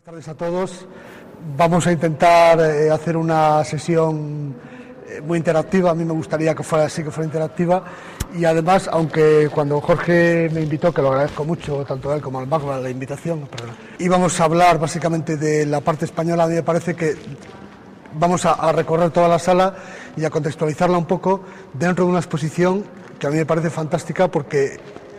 Buenas tardes a todos. Vamos a intentar hacer una sesión muy interactiva. A mí me gustaría que fuera así, que fuera interactiva. Y además, aunque cuando Jorge me invitó, que lo agradezco mucho, tanto a él como al Magma, la invitación, íbamos a hablar básicamente de la parte española. A mí me parece que vamos a recorrer toda la sala y a contextualizarla un poco dentro de una exposición que a mí me parece fantástica, porque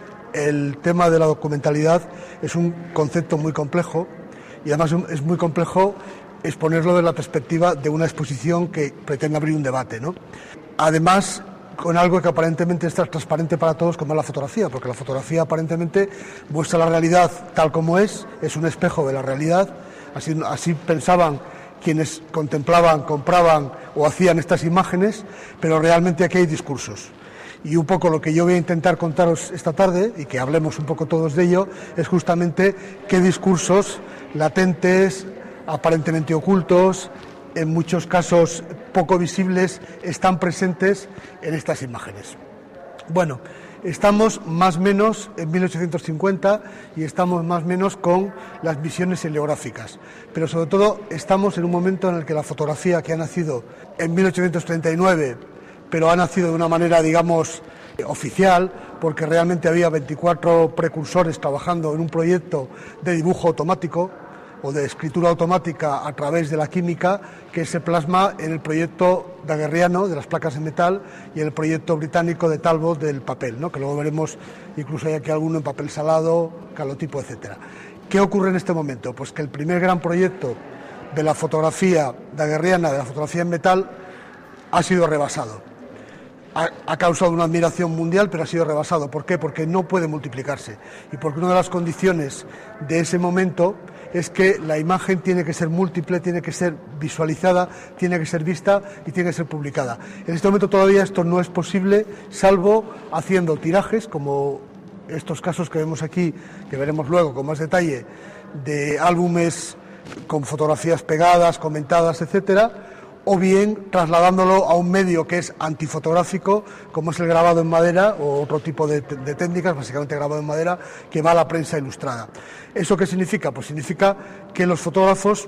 el tema de la documentalidad es un concepto muy complejo. Y además es muy complejo exponerlo desde la perspectiva de una exposición que pretende abrir un debate, ¿no? Además, con algo que aparentemente es transparente para todos, como es la fotografía, porque la fotografía aparentemente muestra la realidad tal como es un espejo de la realidad. Así pensaban quienes contemplaban, compraban o hacían estas imágenes, pero realmente aquí hay discursos. Y un poco lo que yo voy a intentar contaros esta tarde, y que hablemos un poco todos de ello, es justamente qué discursos latentes, aparentemente ocultos, en muchos casos poco visibles, están presentes en estas imágenes. Bueno, estamos más o menos en 1850 y estamos más o menos con las visiones heliográficas, pero sobre todo estamos en un momento en el que la fotografía, que ha nacido en 1839, pero ha nacido de una manera, digamos, oficial, porque realmente había 24 precursores trabajando en un proyecto de dibujo automático o de escritura automática a través de la química, que se plasma en el proyecto daguerriano de las placas de metal y en el proyecto británico de Talbot del papel, ¿no? Que luego veremos, incluso hay aquí alguno en papel salado, calotipo, etcétera. ¿Qué ocurre en este momento? Pues que el primer gran proyecto de la fotografía daguerriana, de la fotografía en metal, ha sido rebasado. Ha causado una admiración mundial, pero ha sido rebasado. ¿Por qué? Porque no puede multiplicarse, y porque una de las condiciones de ese momento es que la imagen tiene que ser múltiple, tiene que ser visualizada, tiene que ser vista y tiene que ser publicada. En este momento todavía esto no es posible, salvo haciendo tirajes, como estos casos que vemos aquí, que veremos luego con más detalle, de álbumes con fotografías pegadas, comentadas, etcétera, o bien trasladándolo a un medio que es antifotográfico, como es el grabado en madera o otro tipo de técnicas, básicamente grabado en madera, que va a la prensa ilustrada. ¿Eso qué significa? Pues significa que los fotógrafos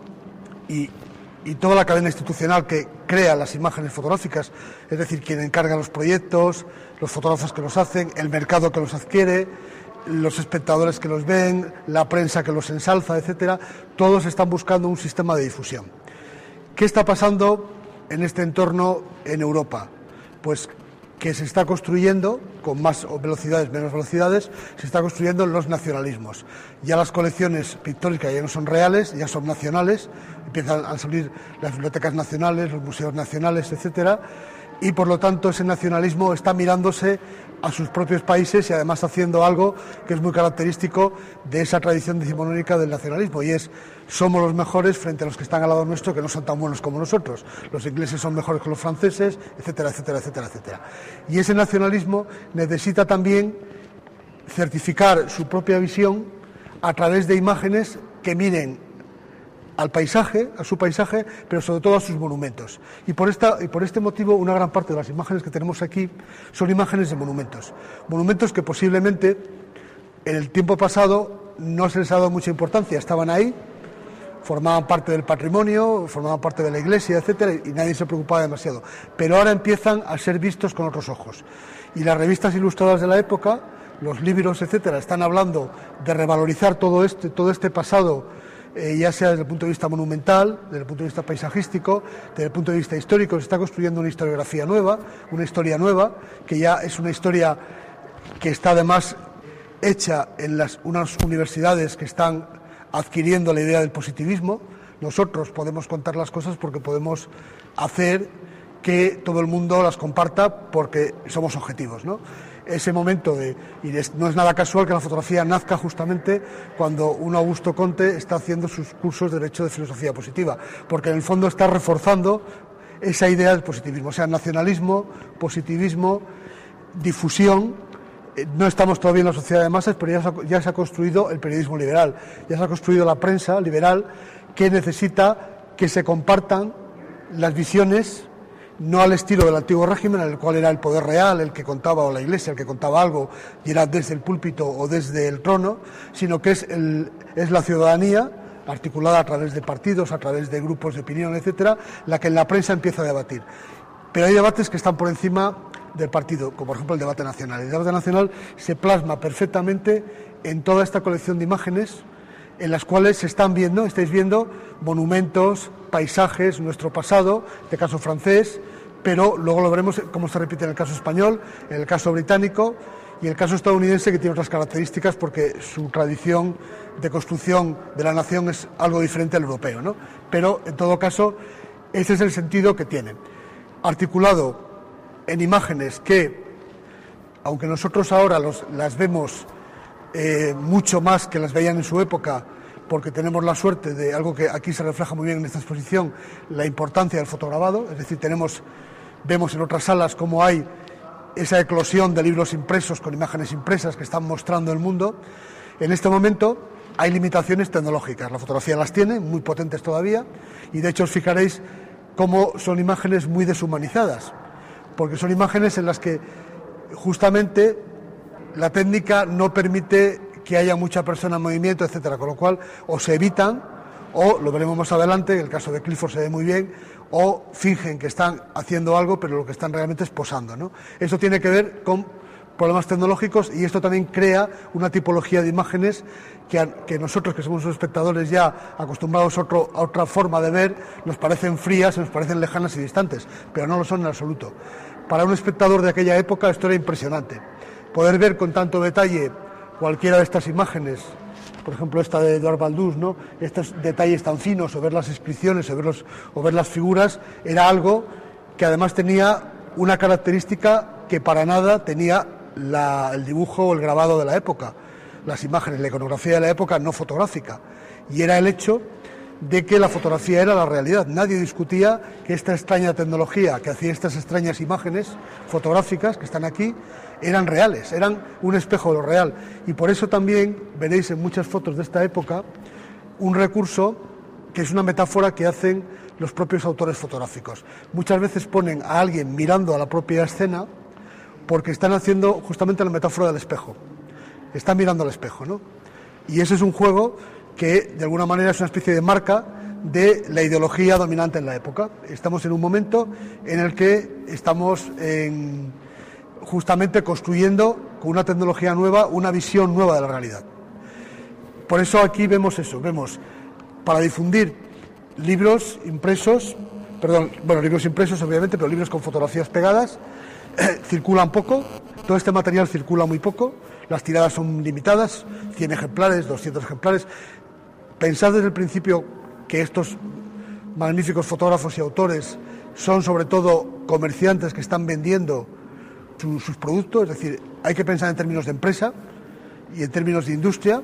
y toda la cadena institucional que crea las imágenes fotográficas, es decir, quien encarga los proyectos, los fotógrafos que los hacen, el mercado que los adquiere, los espectadores que los ven, la prensa que los ensalza, etcétera, todos están buscando un sistema de difusión. ¿Qué está pasando en este entorno en Europa? Pues que se está construyendo, con más velocidades, menos velocidades, se está construyendo los nacionalismos. Ya las colecciones pictóricas ya no son reales, ya son nacionales, empiezan a salir las bibliotecas nacionales, los museos nacionales, etcétera, y por lo tanto ese nacionalismo está mirándose a sus propios países y además haciendo algo que es muy característico de esa tradición decimonónica del nacionalismo, y es: somos los mejores frente a los que están al lado nuestro, que no son tan buenos como nosotros. Los ingleses son mejores que los franceses, etcétera, etcétera, etcétera, etcétera. Y ese nacionalismo necesita también certificar su propia visión a través de imágenes que miren al paisaje, a su paisaje, pero sobre todo a sus monumentos. Y por este motivo, una gran parte de las imágenes que tenemos aquí son imágenes de monumentos. Monumentos que posiblemente en el tiempo pasado no se les ha dado mucha importancia. Estaban ahí, formaban parte del patrimonio, formaban parte de la iglesia, etcétera, y nadie se preocupaba demasiado. Pero ahora empiezan a ser vistos con otros ojos. Y las revistas ilustradas de la época, los libros, etcétera, están hablando de revalorizar todo este pasado, ya sea desde el punto de vista monumental, desde el punto de vista paisajístico, desde el punto de vista histórico. Se está construyendo una historiografía nueva, una historia nueva, que ya es una historia que está además hecha en unas universidades que están adquiriendo la idea del positivismo. Nosotros podemos contar las cosas porque podemos hacer que todo el mundo las comparta, porque somos objetivos, ¿no? Ese momento no es nada casual que la fotografía nazca justamente cuando un Augusto Comte está haciendo sus cursos de Derecho de Filosofía Positiva, porque en el fondo está reforzando esa idea del positivismo, o sea, nacionalismo, positivismo, difusión. No estamos todavía en la sociedad de masas, pero ya se ha construido el periodismo liberal, ya se ha construido la prensa liberal, que necesita que se compartan las visiones, no al estilo del antiguo régimen, en el cual era el poder real el que contaba, o la iglesia el que contaba algo, y era desde el púlpito o desde el trono, sino que es la ciudadanía articulada a través de partidos, a través de grupos de opinión, etcétera, la que en la prensa empieza a debatir. Pero hay debates que están por encima del partido, como por ejemplo el debate nacional. El debate nacional se plasma perfectamente en toda esta colección de imágenes en las cuales se están viendo, estáis viendo monumentos, paisajes, nuestro pasado, en este caso francés, pero luego lo veremos cómo se repite en el caso español, en el caso británico y en el caso estadounidense, que tiene otras características porque su tradición de construcción de la nación es algo diferente al europeo, ¿no? Pero en todo caso, ese es el sentido que tiene. Articulado en imágenes que, aunque nosotros ahora las vemos mucho más que las veían en su época, porque tenemos la suerte de algo que aquí se refleja muy bien en esta exposición, la importancia del fotograbado, es decir, vemos en otras salas cómo hay esa eclosión de libros impresos con imágenes impresas que están mostrando el mundo. En este momento hay limitaciones tecnológicas, la fotografía las tiene, muy potentes todavía, y de hecho os fijaréis cómo son imágenes muy deshumanizadas, porque son imágenes en las que justamente la técnica no permite que haya mucha persona en movimiento, etcétera, con lo cual o se evitan, o lo veremos más adelante, en el caso de Clifford se ve muy bien, o fingen que están haciendo algo, pero lo que están realmente es posando, ¿no? Eso tiene que ver con problemas tecnológicos y esto también crea una tipología de imágenes que nosotros, que somos espectadores ya acostumbrados a otra forma de ver, nos parecen frías, nos parecen lejanas y distantes, pero no lo son en absoluto. Para un espectador de aquella época esto era impresionante. Poder ver con tanto detalle cualquiera de estas imágenes, por ejemplo esta de Eduard Baldus, ¿no? Estos detalles tan finos, o ver las inscripciones, o ver las figuras, era algo que además tenía una característica que para nada tenía el dibujo o el grabado de la época, las imágenes, la iconografía de la época no fotográfica, y era el hecho de que la fotografía era la realidad. Nadie discutía que esta extraña tecnología que hacía estas extrañas imágenes fotográficas que están aquí eran reales, eran un espejo de lo real, y por eso también veréis en muchas fotos de esta época un recurso que es una metáfora que hacen los propios autores fotográficos. Muchas veces ponen a alguien mirando a la propia escena porque están haciendo justamente la metáfora del espejo, están mirando al espejo, ¿no? Y ese es un juego que de alguna manera es una especie de marca de la ideología dominante en la época. Estamos en un momento en el que estamos justamente construyendo con una tecnología nueva, una visión nueva de la realidad. Por eso aquí vemos eso, vemos para difundir libros impresos obviamente, pero libros con fotografías pegadas, circulan poco, todo este material circula muy poco, las tiradas son limitadas, 100 ejemplares, 200 ejemplares. Pensad desde el principio que estos magníficos fotógrafos y autores son sobre todo comerciantes que están vendiendo sus productos, es decir, hay que pensar en términos de empresa y en términos de industria,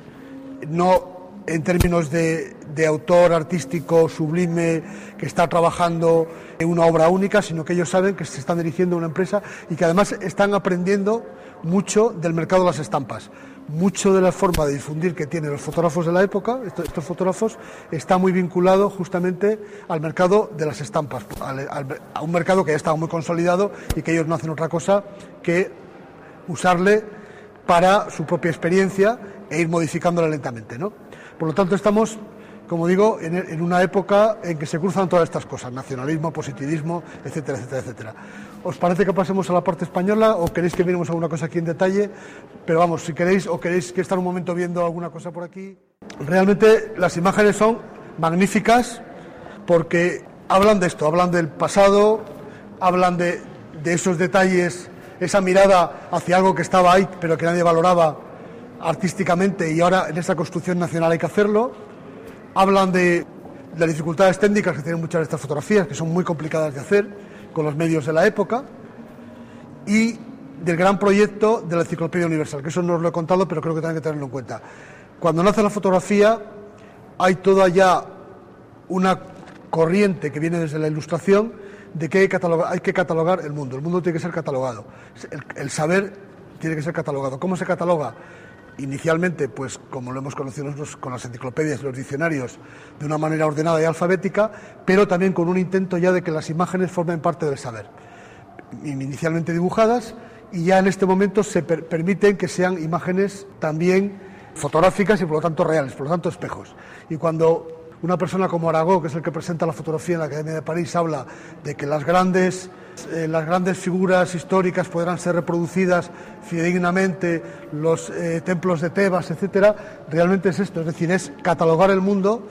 no en términos de autor artístico sublime que está trabajando en una obra única, sino que ellos saben que se están dirigiendo a una empresa y que además están aprendiendo mucho del mercado de las estampas. Mucho de la forma de difundir que tienen los fotógrafos de la época, estos fotógrafos, está muy vinculado justamente al mercado de las estampas, a un mercado que ya estaba muy consolidado y que ellos no hacen otra cosa que usarle para su propia experiencia e ir modificándola lentamente, ¿no? Por lo tanto, estamos, como digo, en una época en que se cruzan todas estas cosas, nacionalismo, positivismo, etcétera, etcétera, etcétera. ¿Os parece que pasemos a la parte española o queréis que miremos alguna cosa aquí en detalle? Pero vamos, si queréis o queréis que estar un momento viendo alguna cosa por aquí. Realmente las imágenes son magníficas porque hablan de esto, hablan del pasado, hablan de esos detalles, esa mirada hacia algo que estaba ahí pero que nadie valoraba artísticamente y ahora en esta construcción nacional hay que hacerlo. Hablan de las dificultades técnicas que tienen muchas de estas fotografías, que son muy complicadas de hacer con los medios de la época, y del gran proyecto de la Enciclopedia Universal, que eso no os lo he contado, pero creo que también hay que tenerlo en cuenta. Cuando nace la fotografía hay toda ya una corriente que viene desde la Ilustración de que hay que catalogar el mundo tiene que ser catalogado, el saber tiene que ser catalogado. ¿Cómo se cataloga? Inicialmente, pues como lo hemos conocido nosotros con las enciclopedias y los diccionarios, de una manera ordenada y alfabética, pero también con un intento ya de que las imágenes formen parte del saber. Inicialmente dibujadas y ya en este momento se permiten que sean imágenes también fotográficas y por lo tanto reales, por lo tanto espejos. Y cuando una persona como Aragó, que es el que presenta la fotografía en la Academia de París, habla de que las grandes figuras históricas podrán ser reproducidas fidedignamente, los templos de Tebas, etcétera, realmente es esto, es decir, es catalogar el mundo,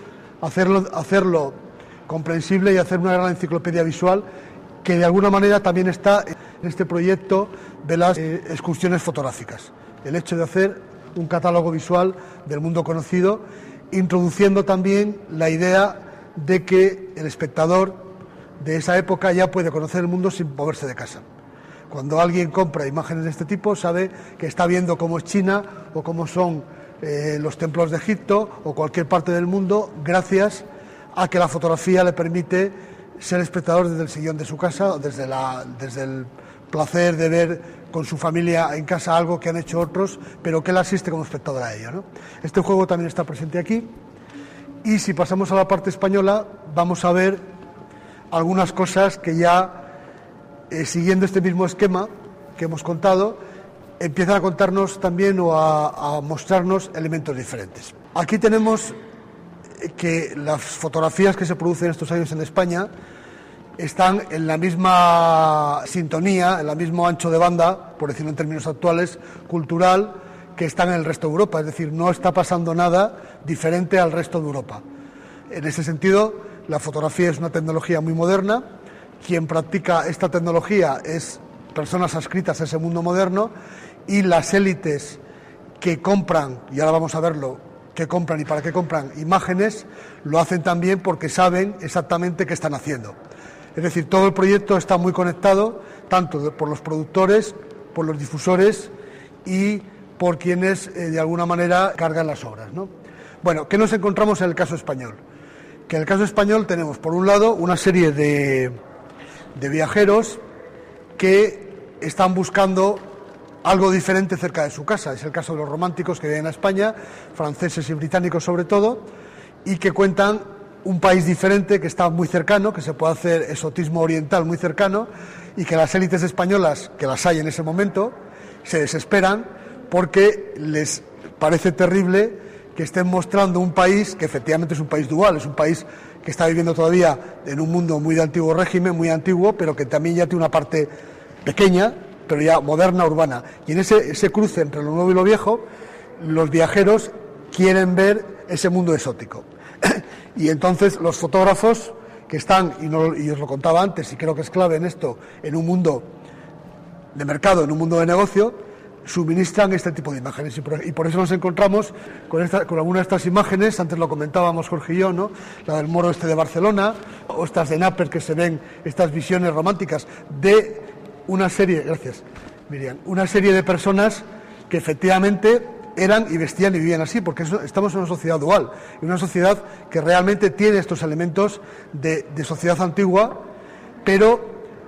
hacerlo comprensible y hacer una gran enciclopedia visual que de alguna manera también está en este proyecto de las excursiones fotográficas. El hecho de hacer un catálogo visual del mundo conocido, introduciendo también la idea de que el espectador de esa época ya puede conocer el mundo sin moverse de casa. Cuando alguien compra imágenes de este tipo, sabe que está viendo cómo es China o cómo son los templos de Egipto o cualquier parte del mundo, gracias a que la fotografía le permite ser espectador desde el sillón de su casa, desde el placer de ver con su familia en casa algo que han hecho otros, pero que él asiste como espectador a ello, ¿no? Este juego también está presente aquí. Y si pasamos a la parte española, vamos a ver algunas cosas que ya, siguiendo este mismo esquema que hemos contado, empiezan a contarnos también o a mostrarnos elementos diferentes. Aquí tenemos que las fotografías que se producen estos años en España están en la misma sintonía, en el mismo ancho de banda, por decirlo en términos actuales, cultural, que están en el resto de Europa. Es decir, no está pasando nada diferente al resto de Europa. En ese sentido, la fotografía es una tecnología muy moderna. Quien practica esta tecnología es personas adscritas a ese mundo moderno, y las élites que compran, y ahora vamos a verlo, qué compran y para qué compran imágenes, lo hacen también porque saben exactamente qué están haciendo. Es decir, todo el proyecto está muy conectado, tanto por los productores, por los difusores y por quienes de alguna manera cargan las obras, ¿no? Bueno, ¿qué nos encontramos en el caso español? Que en el caso español tenemos, por un lado, una serie de viajeros que están buscando algo diferente cerca de su casa. Es el caso de los románticos que vienen a España, franceses y británicos sobre todo, y que cuentan un país diferente que está muy cercano, que se puede hacer exotismo oriental muy cercano, y que las élites españolas, que las hay en ese momento, se desesperan porque les parece terrible que estén mostrando un país que efectivamente es un país dual, es un país que está viviendo todavía en un mundo muy de antiguo régimen, muy antiguo, pero que también ya tiene una parte pequeña, pero ya moderna, urbana. Y en ese cruce entre lo nuevo y lo viejo, los viajeros quieren ver ese mundo exótico. Y entonces los fotógrafos que están, y os lo contaba antes, y creo que es clave en esto, en un mundo de mercado, en un mundo de negocio, suministran este tipo de imágenes. Y por eso nos encontramos con algunas de estas imágenes. Antes lo comentábamos Jorge y yo, ¿no? La del Moro Este de Barcelona, o estas de Naper, que se ven estas visiones románticas de una serie, gracias Miriam, una serie de personas que efectivamente eran y vestían y vivían así, porque estamos en una sociedad dual, en una sociedad que realmente tiene estos elementos de sociedad antigua, pero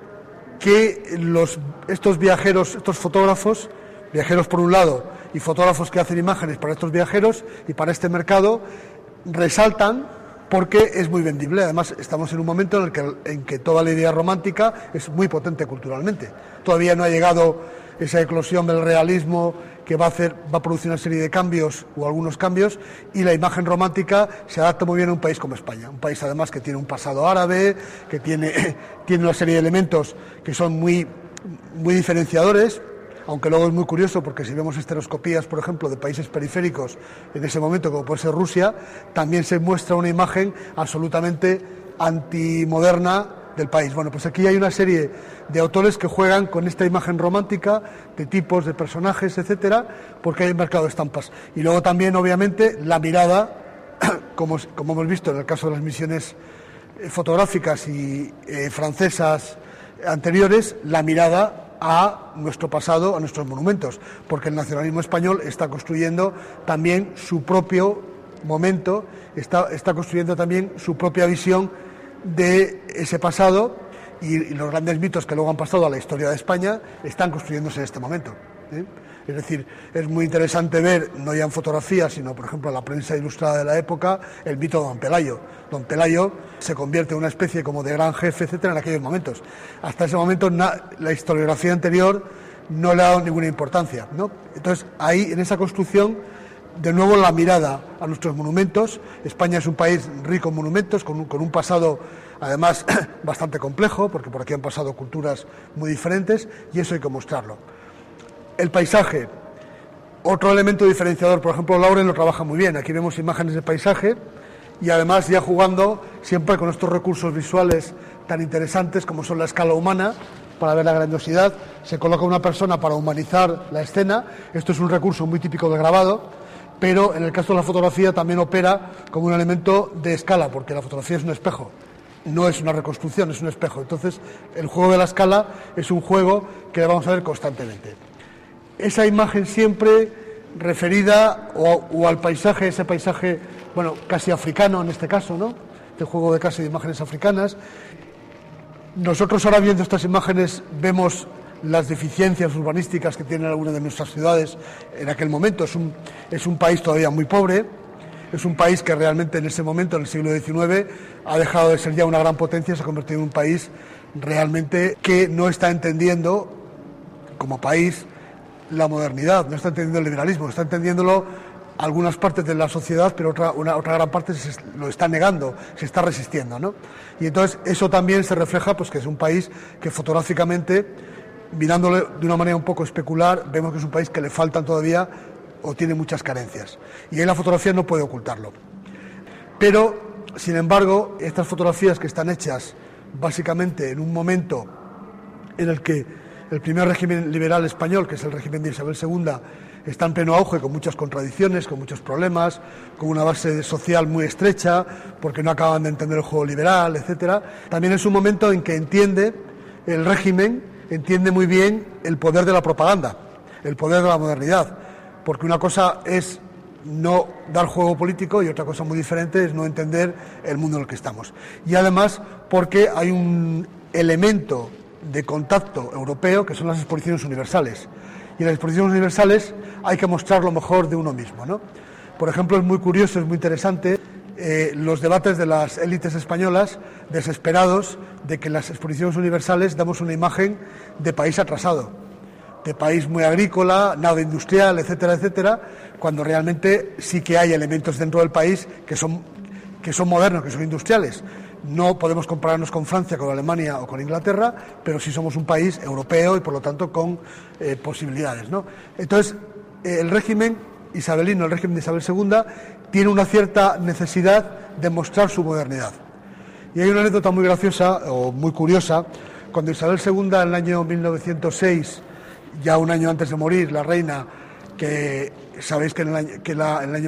que estos viajeros, estos fotógrafos, viajeros por un lado y fotógrafos que hacen imágenes para estos viajeros y para este mercado, resaltan porque es muy vendible. Además, estamos en un momento en que toda la idea romántica es muy potente culturalmente. Todavía no ha llegado esa eclosión del realismo que va a producir una serie de cambios o algunos cambios, y la imagen romántica se adapta muy bien a un país como España, un país además que tiene un pasado árabe, que tiene una serie de elementos que son muy, muy diferenciadores, aunque luego es muy curioso porque si vemos estereoscopías, por ejemplo, de países periféricos en ese momento, como puede ser Rusia, también se muestra una imagen absolutamente antimoderna del país. Bueno, pues aquí hay una serie de autores que juegan con esta imagen romántica, de tipos, de personajes, etcétera, porque hay un mercado de estampas. Y luego también, obviamente, la mirada, como hemos visto en el caso de las misiones fotográficas y francesas anteriores, la mirada a nuestro pasado, a nuestros monumentos, porque el nacionalismo español está construyendo también su propio momento, está construyendo también su propia visión de ese pasado, y los grandes mitos que luego han pasado a la historia de España están construyéndose en este momento, ¿eh? Es decir, es muy interesante ver, no ya en fotografía, sino por ejemplo en la prensa ilustrada de la época, el mito de Don Pelayo. Don Pelayo se convierte en una especie como de gran jefe, etcétera, en aquellos momentos. Hasta ese momento la historiografía anterior no le ha dado ninguna importancia, ¿no? Entonces ahí, en esa construcción, de nuevo la mirada a nuestros monumentos. España es un país rico en monumentos, con un pasado además bastante complejo, porque por aquí han pasado culturas muy diferentes, y eso hay que mostrarlo. El paisaje, otro elemento diferenciador, por ejemplo, Lauren lo trabaja muy bien. Aquí vemos imágenes de paisaje y además ya jugando siempre con estos recursos visuales tan interesantes como son la escala humana, para ver la grandiosidad. Se coloca una persona para humanizar la escena. Esto es un recurso muy típico del grabado, pero en el caso de la fotografía también opera como un elemento de escala, porque la fotografía es un espejo, no es una reconstrucción, es un espejo. Entonces, el juego de la escala es un juego que vamos a ver constantemente. Esa imagen siempre referida o al paisaje, ese paisaje, bueno, casi africano en este caso, ¿no? Este juego de casi de imágenes africanas. Nosotros ahora viendo estas imágenes vemos las deficiencias urbanísticas que tienen algunas de nuestras ciudades en aquel momento. Es un país todavía muy pobre, es un país que realmente en ese momento, en el siglo XIX, ha dejado de ser ya una gran potencia, se ha convertido en un país realmente que no está entendiendo como país la modernidad, no está entendiendo el liberalismo, está entendiéndolo algunas partes de la sociedad, pero otra gran parte lo está negando, se está resistiendo, ¿no? Y entonces eso también se refleja, pues que es un país que fotográficamente, mirándolo de una manera un poco especular, vemos que es un país que le faltan todavía o tiene muchas carencias. Y ahí la fotografía no puede ocultarlo. Pero, sin embargo, estas fotografías que están hechas básicamente en un momento en el que el primer régimen liberal español, que es el régimen de Isabel II, está en pleno auge, con muchas contradicciones, con muchos problemas, con una base social muy estrecha, porque no acaban de entender el juego liberal, etcétera. También es un momento en que el régimen entiende muy bien el poder de la propaganda, el poder de la modernidad, porque una cosa es no dar juego político y otra cosa muy diferente es no entender el mundo en el que estamos. Y además porque hay un elemento de contacto europeo que son las exposiciones universales. Y en las exposiciones universales hay que mostrar lo mejor de uno mismo, ¿no? Por ejemplo, es muy curioso, es muy interesante los debates de las élites españolas desesperados de que en las exposiciones universales damos una imagen de país atrasado, de país muy agrícola, nada industrial, etcétera, etcétera, cuando realmente sí que hay elementos dentro del país que son modernos, que son industriales. No podemos compararnos con Francia, con Alemania o con Inglaterra, pero sí somos un país europeo y por lo tanto con posibilidades, ¿no? Entonces, el régimen isabelino, el régimen de Isabel II, tiene una cierta necesidad de mostrar su modernidad. Y hay una anécdota muy graciosa o muy curiosa. Cuando Isabel II, en el año 1906, ya un año antes de morir, la reina, que sabéis que en el año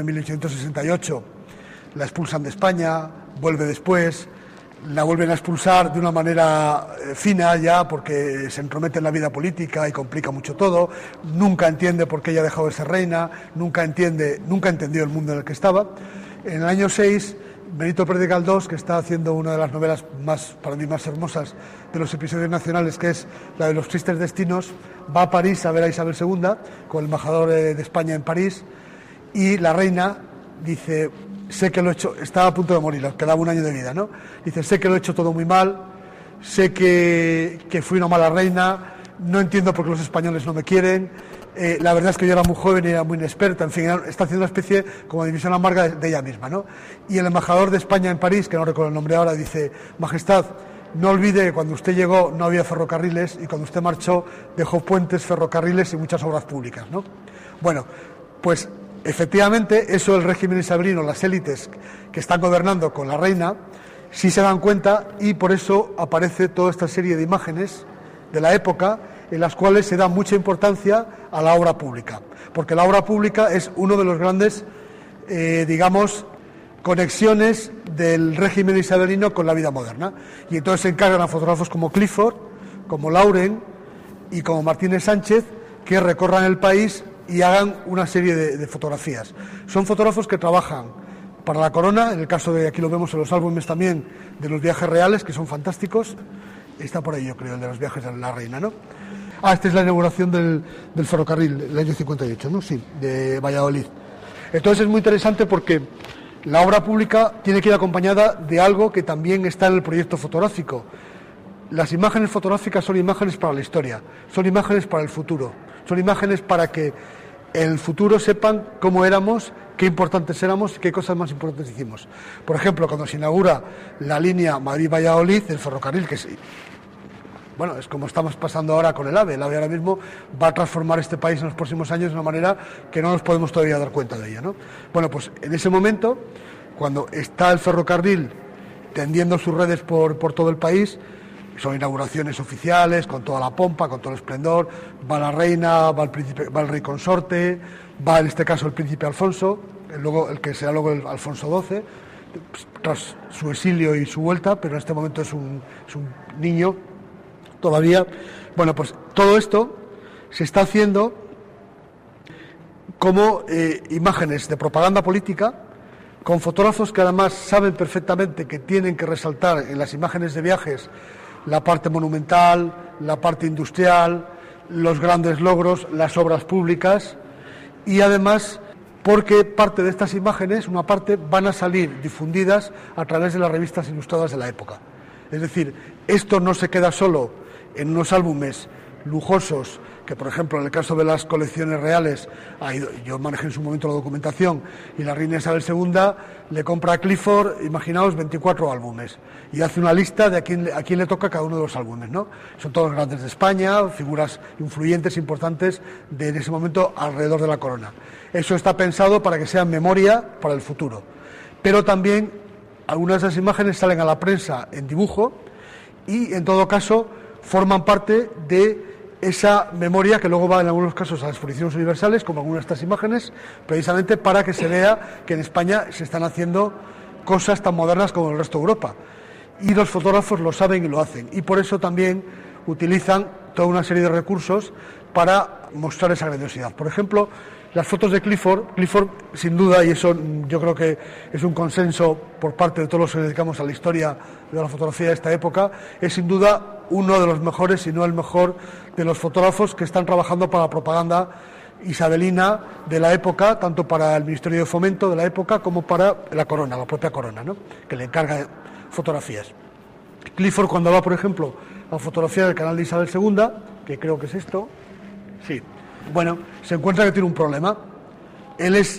1868 la expulsan de España, vuelve después, la vuelven a expulsar de una manera fina ya porque se entromete en la vida política y complica mucho todo, nunca entiende por qué ella ha dejado de ser reina, nunca entendió el mundo en el que estaba. En el año 6, Benito Pérez Galdós, que está haciendo una de las novelas para mí más hermosas de los episodios nacionales, que es la de los tristes destinos, va a París a ver a Isabel II con el embajador de España en París, y la reina dice: sé que lo he hecho, estaba a punto de morir, quedaba un año de vida, ¿no? Dice: sé que lo he hecho todo muy mal, sé que fui una mala reina, no entiendo por qué los españoles no me quieren, la verdad es que yo era muy joven y era muy inexperta, en fin, está haciendo una especie como de división amarga de ella misma, ¿no? Y el embajador de España en París, que no recuerdo el nombre ahora, dice: Majestad, no olvide que cuando usted llegó no había ferrocarriles y cuando usted marchó dejó puentes, ferrocarriles y muchas obras públicas, ¿no? Bueno, pues efectivamente, eso el régimen isabelino, las élites que están gobernando con la reina, sí se dan cuenta, y por eso aparece toda esta serie de imágenes de la época en las cuales se da mucha importancia a la obra pública, porque la obra pública es uno de los grandes, conexiones del régimen isabelino con la vida moderna. Y entonces se encargan a fotógrafos como Clifford, como Lauren y como Martínez Sánchez, que recorran el país y hagan una serie de fotografías. Son fotógrafos que trabajan para la corona, en el caso de, aquí lo vemos en los álbumes también, de los viajes reales, que son fantásticos. Está por ahí, yo creo, el de los viajes de la reina, ¿no? Esta es la inauguración del ferrocarril, el año 58, ¿no? Sí, de Valladolid. Entonces es muy interesante porque la obra pública tiene que ir acompañada de algo que también está en el proyecto fotográfico. Las imágenes fotográficas son imágenes para la historia, son imágenes para el futuro, son imágenes para que en el futuro sepan cómo éramos, qué importantes éramos y qué cosas más importantes hicimos. Por ejemplo, cuando se inaugura la línea Madrid-Valladolid, el ferrocarril, que es como estamos pasando ahora con el AVE. El AVE ahora mismo va a transformar este país en los próximos años de una manera que no nos podemos todavía dar cuenta de ella, ¿no? Bueno, pues en ese momento, cuando está el ferrocarril tendiendo sus redes por todo el país, son inauguraciones oficiales, con toda la pompa, con todo el esplendor, va la reina, va el rey consorte, va en este caso el príncipe Alfonso, el que será luego el Alfonso XII, tras su exilio y su vuelta, pero en este momento es un niño todavía. Bueno, pues todo esto se está haciendo como imágenes de propaganda política, con fotógrafos que además saben perfectamente que tienen que resaltar en las imágenes de viajes la parte monumental, la parte industrial, los grandes logros, las obras públicas, y además porque parte de estas imágenes, una parte, van a salir difundidas a través de las revistas ilustradas de la época. Es decir, esto no se queda solo en unos álbumes lujosos, que por ejemplo en el caso de las colecciones reales, yo manejé en su momento la documentación, y la reina Isabel II le compra a Clifford, imaginaos, 24 álbumes, y hace una lista de a quién le toca cada uno de los álbumes, ¿no? Son todos grandes de España, figuras influyentes, importantes en ese momento alrededor de la corona. Eso está pensado para que sea memoria para el futuro, pero también algunas de esas imágenes salen a la prensa en dibujo y en todo caso forman parte de esa memoria que luego va en algunos casos a las exposiciones universales, como algunas de estas imágenes, precisamente para que se vea que en España se están haciendo cosas tan modernas como en el resto de Europa. Y los fotógrafos lo saben y lo hacen. Y por eso también utilizan toda una serie de recursos para mostrar esa grandiosidad. Por ejemplo, las fotos de Clifford, sin duda, y eso yo creo que es un consenso por parte de todos los que nos dedicamos a la historia de la fotografía de esta época, es sin duda uno de los mejores, si no el mejor, de los fotógrafos que están trabajando para la propaganda isabelina de la época, tanto para el Ministerio de Fomento de la época como para la corona, la propia corona, ¿no?, que le encarga de fotografías. Clifford, cuando va, por ejemplo, a fotografiar el canal de Isabel II, que creo que es esto, sí, bueno, se encuentra que tiene un problema. Él es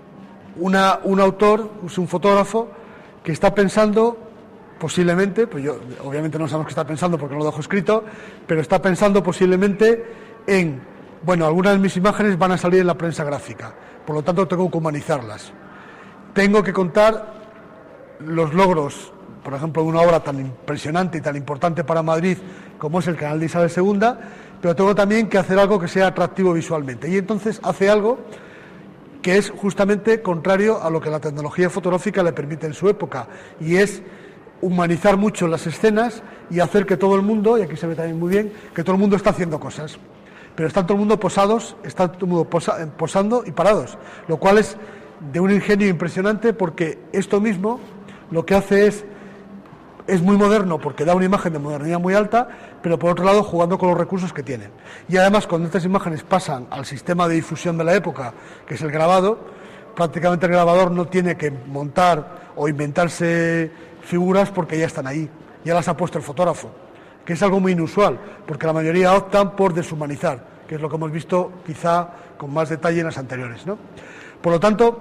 un autor, es un fotógrafo que está pensando, posiblemente, pues yo obviamente no sabemos qué está pensando porque no lo dejo escrito, pero está pensando posiblemente en, algunas de mis imágenes van a salir en la prensa gráfica, por lo tanto tengo que humanizarlas. Tengo que contar los logros, por ejemplo, de una obra tan impresionante y tan importante para Madrid como es el canal de Isabel II, pero tengo también que hacer algo que sea atractivo visualmente. Y entonces hace algo que es justamente contrario a lo que la tecnología fotográfica le permite en su época, y es humanizar mucho las escenas y hacer que todo el mundo, y aquí se ve también muy bien, que todo el mundo está haciendo cosas. Pero está todo el mundo posados, está todo el mundo posando y parados, lo cual es de un ingenio impresionante, porque esto mismo lo que hace es muy moderno, porque da una imagen de modernidad muy alta, pero por otro lado jugando con los recursos que tienen. Y además, cuando estas imágenes pasan al sistema de difusión de la época, que es el grabado, prácticamente el grabador no tiene que montar o inventarse figuras porque ya están ahí, ya las ha puesto el fotógrafo, que es algo muy inusual, porque la mayoría optan por deshumanizar, que es lo que hemos visto quizá con más detalle en las anteriores, ¿no? Por lo tanto,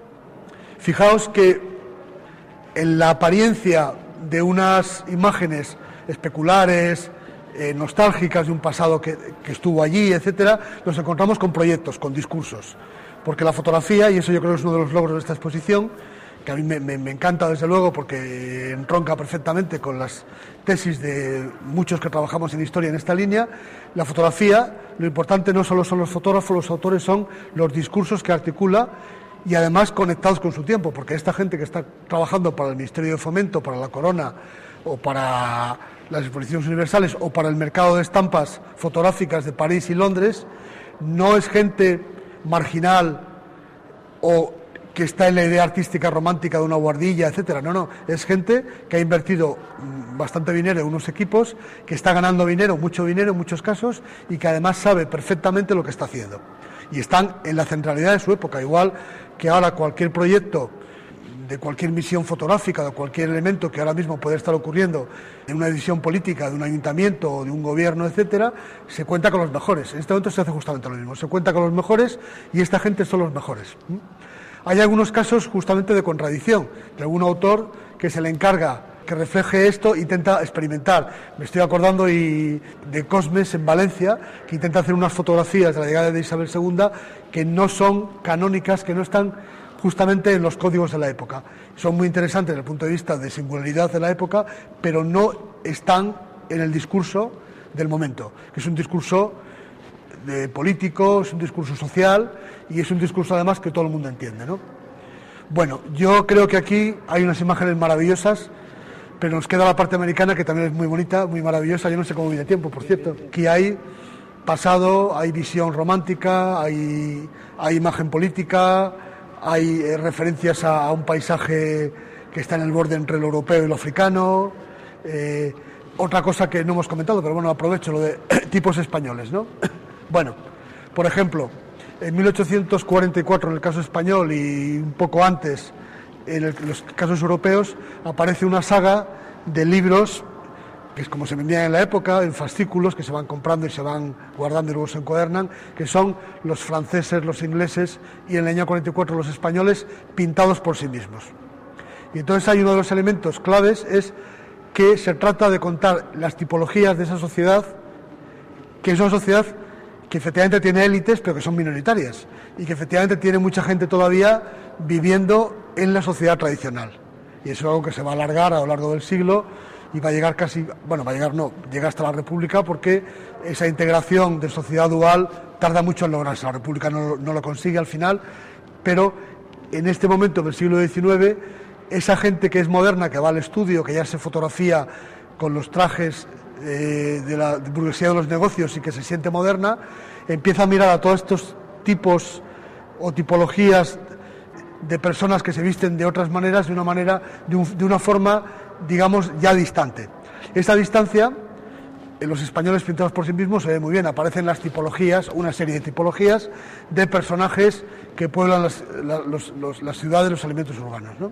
fijaos que en la apariencia de unas imágenes especulares, nostálgicas de un pasado que estuvo allí, etcétera, nos encontramos con proyectos, con discursos, porque la fotografía, y eso yo creo que es uno de los logros de esta exposición, que a mí me encanta desde luego porque entronca perfectamente con las tesis de muchos que trabajamos en historia en esta línea. La fotografía, lo importante no solo son los fotógrafos, los autores, son los discursos que articula, y además conectados con su tiempo, porque esta gente que está trabajando para el Ministerio de Fomento, para la Corona o para las exposiciones universales o para el mercado de estampas fotográficas de París y Londres, no es gente marginal o que está en la idea artística romántica de una guardilla, etcétera. No, es gente que ha invertido bastante dinero en unos equipos, que está ganando dinero, mucho dinero en muchos casos, y que además sabe perfectamente lo que está haciendo. Y están en la centralidad de su época, igual que ahora cualquier proyecto de cualquier misión fotográfica, de cualquier elemento que ahora mismo puede estar ocurriendo en una decisión política de un ayuntamiento o de un gobierno, etcétera, se cuenta con los mejores. En este momento se hace justamente lo mismo, se cuenta con los mejores y esta gente son los mejores. Hay algunos casos justamente de contradicción, de algún autor que se le encarga que refleje esto, intenta experimentar. Me estoy acordando de Cosmes en Valencia, que intenta hacer unas fotografías de la llegada de Isabel II que no son canónicas, que no están justamente en los códigos de la época. Son muy interesantes desde el punto de vista de singularidad de la época, pero no están en el discurso del momento, que es un discurso político, es un discurso social y es un discurso además que todo el mundo entiende, ¿no? Bueno, yo creo que aquí hay unas imágenes maravillosas, pero nos queda la parte americana, que también es muy bonita, muy maravillosa. Yo no sé cómo viene tiempo, por cierto. Aquí hay pasado, hay visión romántica, hay imagen política, hay referencias a un paisaje que está en el borde entre lo europeo y lo africano. Otra cosa que no hemos comentado, pero bueno, aprovecho, lo de tipos españoles, ¿no? Bueno, por ejemplo, en 1844 en el caso español y un poco antes en los casos europeos aparece una saga de libros que es como se vendían en la época, en fascículos que se van comprando y se van guardando y luego se encuadernan, que son los franceses, los ingleses y en el año 44 los españoles pintados por sí mismos. Y entonces hay uno de los elementos claves, es que se trata de contar las tipologías de esa sociedad, que es una sociedad que efectivamente tiene élites, pero que son minoritarias, y que efectivamente tiene mucha gente todavía viviendo en la sociedad tradicional. Y eso es algo que se va a alargar a lo largo del siglo y va a llegar casi, bueno, va a llegar no, llega hasta la República, porque esa integración de sociedad dual tarda mucho en lograrse. La República no lo consigue al final, pero en este momento del siglo XIX, esa gente que es moderna, que va al estudio, que ya se fotografía con los trajes de la burguesía de los negocios y que se siente moderna, empieza a mirar a todos estos tipos o tipologías de personas que se visten de otras maneras, de una forma, digamos, ya distante. Esta distancia, en los españoles pintados por sí mismos, se ve muy bien. Aparecen las tipologías, una serie de tipologías de personajes que pueblan las ciudades, los elementos urbanos, ¿no?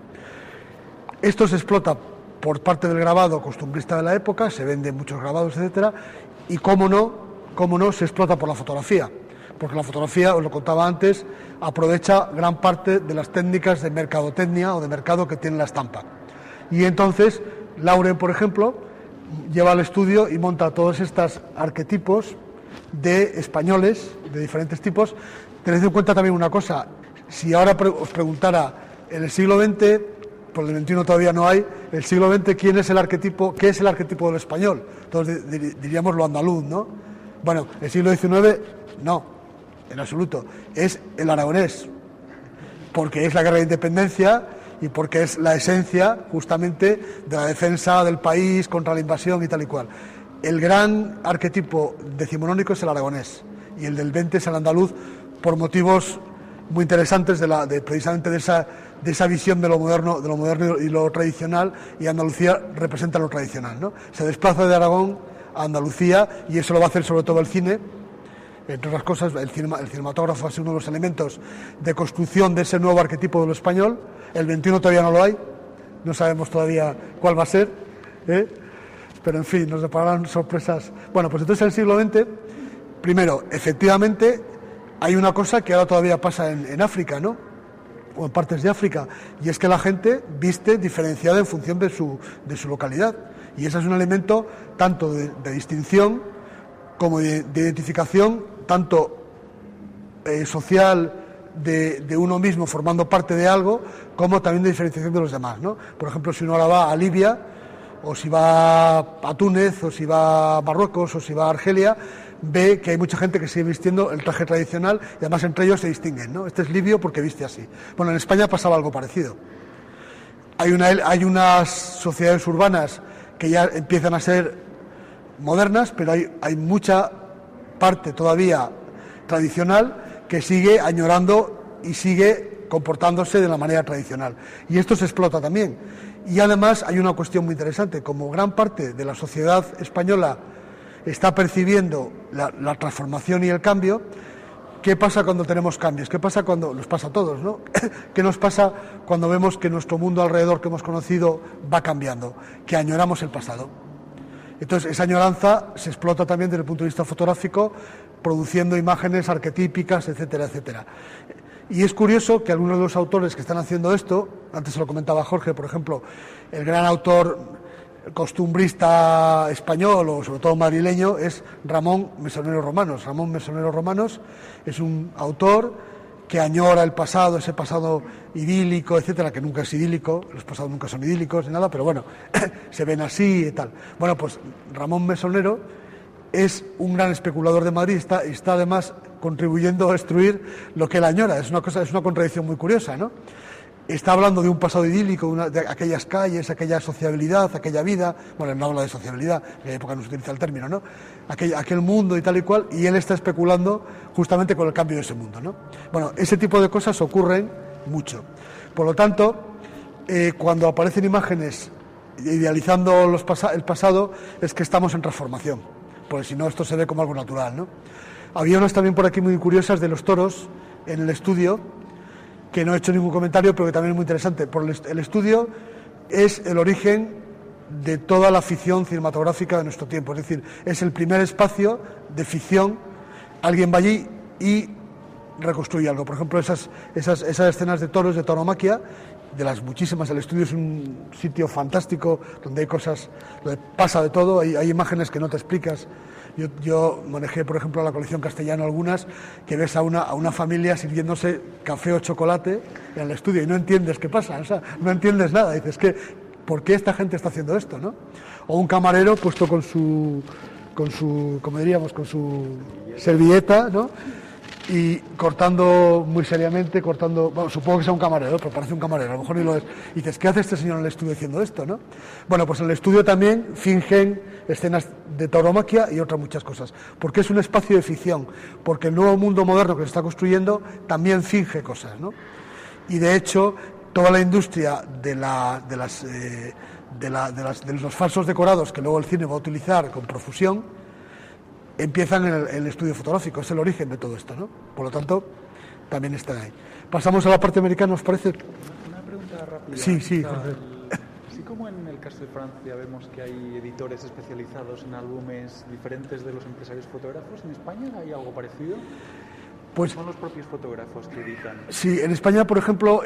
Esto se explota por parte del grabado costumbrista de la época, se venden muchos grabados, etcétera, y cómo no, se explota por la fotografía, porque la fotografía, os lo contaba antes, aprovecha gran parte de las técnicas de mercadotecnia o de mercado que tiene la estampa. Y entonces, Lauren, por ejemplo, lleva al estudio y monta todos estos arquetipos de españoles, de diferentes tipos. Tened en cuenta también una cosa, si ahora os preguntara en el siglo XX, por el XXI todavía no hay, el siglo XX, ¿qué es el arquetipo del español? Entonces diríamos lo andaluz, ¿no? Bueno, el siglo XIX, no, en absoluto, es el aragonés, porque es la guerra de independencia y porque es la esencia justamente de la defensa del país contra la invasión y tal y cual. El gran arquetipo decimonónico es el aragonés y el del 20 es el andaluz, por motivos muy interesantes precisamente de esa visión de lo moderno y lo tradicional, y Andalucía representa lo tradicional, ¿no? Se desplaza de Aragón a Andalucía y eso lo va a hacer sobre todo el cine. Entre otras cosas, el cinematógrafo es uno de los elementos de construcción de ese nuevo arquetipo de lo español. El 21 todavía no lo hay, no sabemos todavía cuál va a ser, pero en fin, nos depararán sorpresas. Bueno, pues entonces en el siglo XX, primero, efectivamente, hay una cosa que ahora todavía pasa en África, ¿no? O en partes de África, y es que la gente viste diferenciada en función de su localidad. Y ese es un elemento tanto de distinción como de identificación, tanto social de uno mismo formando parte de algo, como también de diferenciación de los demás, ¿no? Por ejemplo, si uno ahora va a Libia, o si va a Túnez, o si va a Marruecos, o si va a Argelia, ve que hay mucha gente que sigue vistiendo el traje tradicional y además entre ellos se distinguen, ¿no? Este es libio porque viste así. Bueno, en España pasaba algo parecido. Hay unas sociedades urbanas que ya empiezan a ser modernas, pero hay mucha parte todavía tradicional que sigue añorando y sigue comportándose de la manera tradicional. Y esto se explota también. Y además hay una cuestión muy interesante, como gran parte de la sociedad española está percibiendo la transformación y el cambio, ¿qué pasa cuando tenemos cambios? ¿Qué pasa cuando nos pasa a todos, ¿no? ¿Qué nos pasa cuando vemos que nuestro mundo alrededor que hemos conocido va cambiando? Que añoramos el pasado. Entonces, esa añoranza se explota también desde el punto de vista fotográfico, produciendo imágenes arquetípicas, etcétera, etcétera. Y es curioso que algunos de los autores que están haciendo esto, antes se lo comentaba Jorge, por ejemplo, el gran autor costumbrista español o sobre todo madrileño es Ramón Mesonero Romanos. Ramón Mesonero Romanos es un autor que añora el pasado, ese pasado idílico, etcétera, que nunca es idílico, los pasados nunca son idílicos ni nada, pero bueno, se ven así y tal. Bueno, pues Ramón Mesonero es un gran especulador de Madrid, está además contribuyendo a destruir lo que él añora. Es una contradicción muy curiosa, ¿no? Está hablando de un pasado idílico, de aquellas calles, aquella sociabilidad, aquella vida. Bueno, él no habla de sociabilidad, en la época no se utiliza el término, ¿no? Aquel mundo y tal y cual, y él está especulando justamente con el cambio de ese mundo, ¿no? Bueno, ese tipo de cosas ocurren mucho. Por lo tanto, cuando aparecen imágenes idealizando el pasado, es que estamos en transformación, porque si no, esto se ve como algo natural, ¿no? Había unas también por aquí muy curiosas de los toros en el estudio, que no he hecho ningún comentario, pero que también es muy interesante. El estudio es el origen de toda la ficción cinematográfica de nuestro tiempo, es decir, es el primer espacio de ficción. Alguien va allí y reconstruye algo. Por ejemplo, esas escenas de toros, de tauromaquia, de las muchísimas. El estudio es un sitio fantástico donde hay cosas, donde pasa de todo, hay imágenes que no te explicas. Yo manejé, por ejemplo, a la colección castellano algunas, que ves a una familia sirviéndose café o chocolate en el estudio y no entiendes qué pasa, o sea, no entiendes nada. Dices, ¿por qué esta gente está haciendo esto, no? O un camarero puesto con su como diríamos, con su servilleta, ¿no? Y cortando muy seriamente, bueno, supongo que sea un camarero, pero parece un camarero, a lo mejor ni lo es. Y dices, ¿qué hace este señor en el estudio haciendo esto, no? Bueno, pues en el estudio también fingen escenas de tauromaquia y otras muchas cosas, porque es un espacio de ficción, porque el nuevo mundo moderno que se está construyendo también finge cosas, ¿no? Y de hecho, toda la industria de los falsos decorados que luego el cine va a utilizar con profusión, empiezan en el estudio fotográfico, es el origen de todo esto, ¿no? Por lo tanto, también están ahí. Pasamos a la parte americana, ¿os parece? Una pregunta rápida. Sí, Jorge. Así como en el caso de Francia vemos que hay editores especializados en álbumes diferentes de los empresarios fotógrafos, ¿en España hay algo parecido? Pues son los propios fotógrafos que editan. Sí, en España, por ejemplo,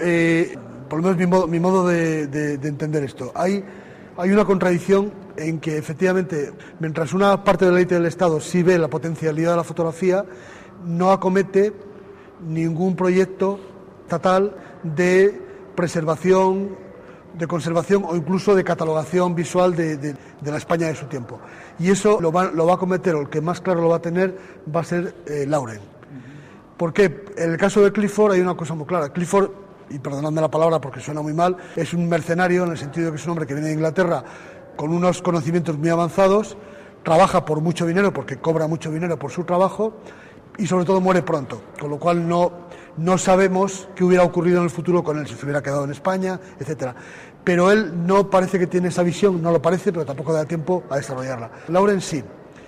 por lo menos mi modo de entender esto, hay una contradicción en que efectivamente, mientras una parte de la élite del Estado sí ve la potencialidad de la fotografía, no acomete ningún proyecto estatal de preservación, de conservación o incluso de catalogación visual de la España de su tiempo. Y eso lo va a acometer, o el que más claro lo va a tener, va a ser Lauren. ¿Por qué? En el caso de Clifford hay una cosa muy clara. Clifford, y perdonadme la palabra porque suena muy mal, es un mercenario en el sentido de que es un hombre que viene de Inglaterra con unos conocimientos muy avanzados, trabaja por mucho dinero porque cobra mucho dinero por su trabajo y sobre todo muere pronto, con lo cual no sabemos qué hubiera ocurrido en el futuro con él, si se hubiera quedado en España, etcétera. Pero él no parece que tiene esa visión, no lo parece, pero tampoco da tiempo a desarrollarla. Lauren sí.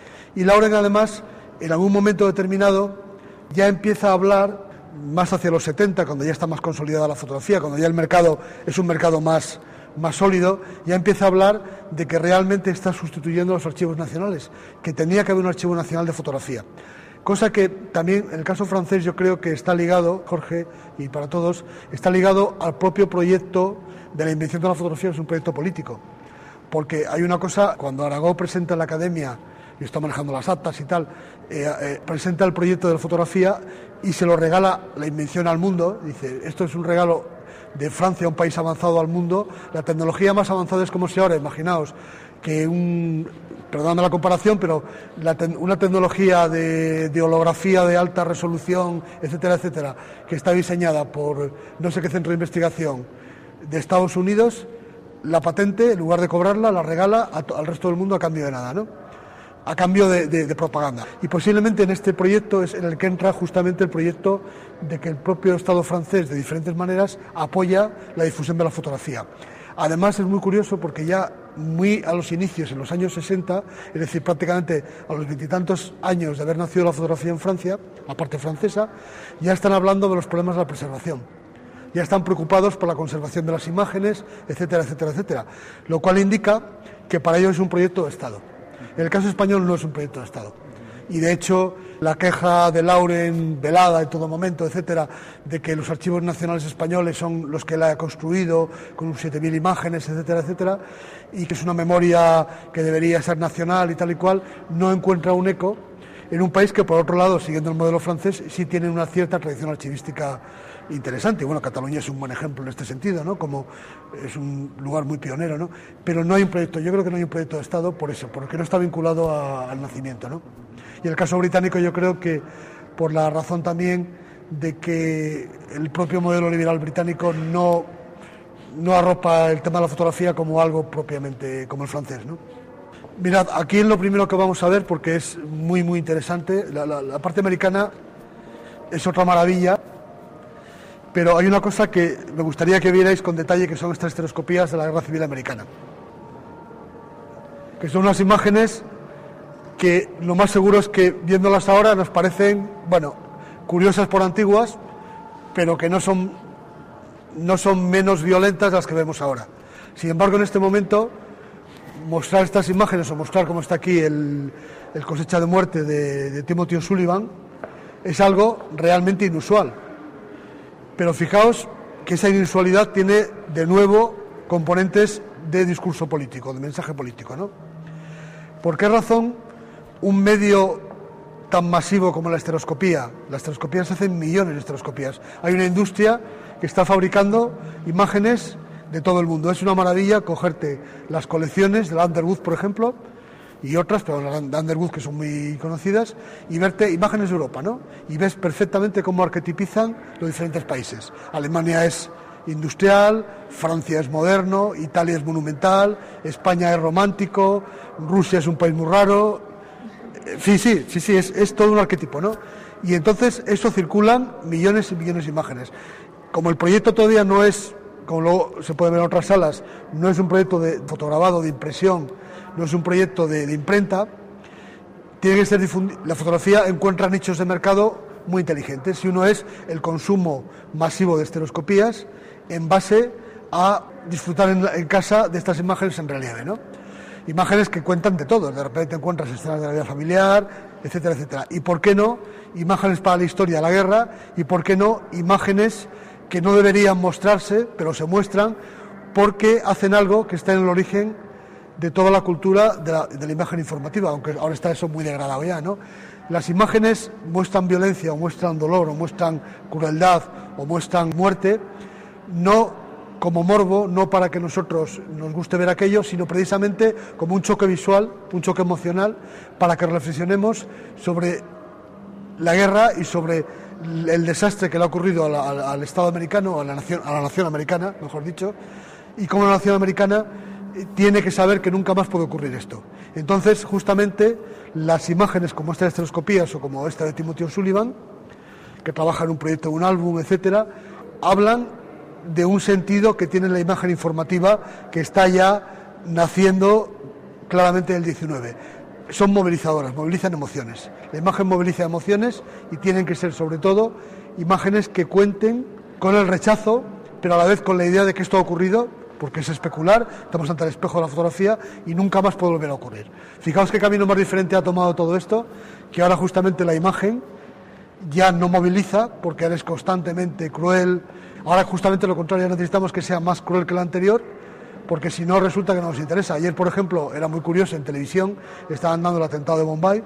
Y Lauren además, en algún momento determinado, ya empieza a hablar, más hacia los 70, cuando ya está más consolidada la fotografía, cuando ya el mercado es un mercado más sólido, ya empieza a hablar de que realmente está sustituyendo los archivos nacionales, que tenía que haber un archivo nacional de fotografía. Cosa que también, en el caso francés, yo creo que está ligado, Jorge, y para todos, está ligado al propio proyecto de la invención de la fotografía, que es un proyecto político. Porque hay una cosa, cuando Aragó presenta en la Academia, y está manejando las actas y tal, presenta el proyecto de la fotografía y se lo regala la invención al mundo, dice, esto es un regalo de Francia, un país avanzado al mundo, la tecnología más avanzada es como si ahora, imaginaos, que perdóname la comparación, pero una tecnología de holografía de alta resolución, etcétera, etcétera, que está diseñada por no sé qué centro de investigación de Estados Unidos, la patente, en lugar de cobrarla, la regala al resto del mundo a cambio de nada, ¿no? A cambio de propaganda. Y posiblemente en este proyecto es en el que entra justamente el proyecto de que el propio Estado francés, de diferentes maneras, apoya la difusión de la fotografía. Además es muy curioso porque ya muy a los inicios, en los años 60, es decir, prácticamente a los 20 y tantos años de haber nacido la fotografía en Francia, la parte francesa, ya están hablando de los problemas de la preservación. Ya están preocupados por la conservación de las imágenes, etcétera, etcétera, etcétera. Lo cual indica que para ellos es un proyecto de Estado. En el caso español no es un proyecto de Estado. Y de hecho, la queja de Lauren, velada en todo momento, etcétera, de que los archivos nacionales españoles son los que la ha construido, con 7.000 imágenes, etcétera, etcétera, y que es una memoria que debería ser nacional y tal y cual, no encuentra un eco en un país que, por otro lado, siguiendo el modelo francés, sí tiene una cierta tradición archivística interesante. Y bueno, Cataluña es un buen ejemplo en este sentido, ¿no? Como es un lugar muy pionero, ¿no? Pero no hay un proyecto, yo creo que no hay un proyecto de Estado por eso, porque no está vinculado al nacimiento, ¿no? Y el caso británico yo creo que por la razón también de que el propio modelo liberal británico no arropa el tema de la fotografía como algo propiamente como el francés, ¿no? Mirad, aquí es lo primero que vamos a ver porque es muy muy interesante. La parte americana es otra maravilla, pero hay una cosa que me gustaría que vierais con detalle, que son estas estereoscopías de la Guerra Civil Americana, que son unas imágenes que lo más seguro es que viéndolas ahora nos parecen, bueno, curiosas por antiguas, pero que no son menos violentas de las que vemos ahora. Sin embargo, en este momento, mostrar estas imágenes o mostrar cómo está aquí el cosecha de muerte de Timothy O'Sullivan es algo realmente inusual. Pero fijaos que esa inusualidad tiene de nuevo componentes de discurso político, de mensaje político, ¿no? ¿Por qué razón un medio tan masivo como la estereoscopía? Las estereoscopías se hacen millones de estereoscopías. Hay una industria que está fabricando imágenes de todo el mundo. Es una maravilla cogerte las colecciones de la Underwood, por ejemplo, y otras, pero las de Underwood que son muy conocidas, y verte imágenes de Europa, ¿no? Y ves perfectamente cómo arquetipizan los diferentes países. Alemania es industrial, Francia es moderno, Italia es monumental, España es romántico, Rusia es un país muy raro. Sí, es todo un arquetipo, ¿no? Y entonces eso circulan millones y millones de imágenes. Como el proyecto todavía no es, como luego se puede ver en otras salas, no es un proyecto de fotograbado, de impresión, no es un proyecto de imprenta, tiene que ser la fotografía encuentra nichos de mercado muy inteligentes, y uno es el consumo masivo de estereoscopías en base a disfrutar en casa de estas imágenes en relieve, ¿no? Imágenes que cuentan de todo, de repente encuentras escenas de la vida familiar, etcétera, etcétera. Y por qué no, imágenes para la historia de la guerra, y por qué no, imágenes que no deberían mostrarse, pero se muestran porque hacen algo que está en el origen de toda la cultura de la imagen informativa, aunque ahora está eso muy degradado ya, ¿no? Las imágenes muestran violencia, o muestran dolor, o muestran crueldad, o muestran muerte, no como morbo, no para que nosotros nos guste ver aquello, sino precisamente como un choque visual, un choque emocional, para que reflexionemos sobre la guerra y sobre el desastre que le ha ocurrido al Estado americano, a la nación americana, mejor dicho, y cómo la nación americana tiene que saber que nunca más puede ocurrir esto. Entonces, justamente, las imágenes como esta de estereoscopías o como esta de Timothy O'Sullivan, que trabaja en un proyecto, un álbum, etcétera, hablan de un sentido que tiene la imagen informativa que está ya naciendo claramente del 19. Son movilizadoras, movilizan emociones. La imagen moviliza emociones y tienen que ser, sobre todo, imágenes que cuenten con el rechazo, pero a la vez con la idea de que esto ha ocurrido, porque es especular, estamos ante el espejo de la fotografía y nunca más puede volver a ocurrir. Fijaos qué camino más diferente ha tomado todo esto, que ahora justamente la imagen ya no moviliza, porque ahora es constantemente cruel. Ahora justamente lo contrario, necesitamos que sea más cruel que la anterior, porque si no resulta que no nos interesa. Ayer, por ejemplo, era muy curioso, en televisión estaban dando el atentado de Bombay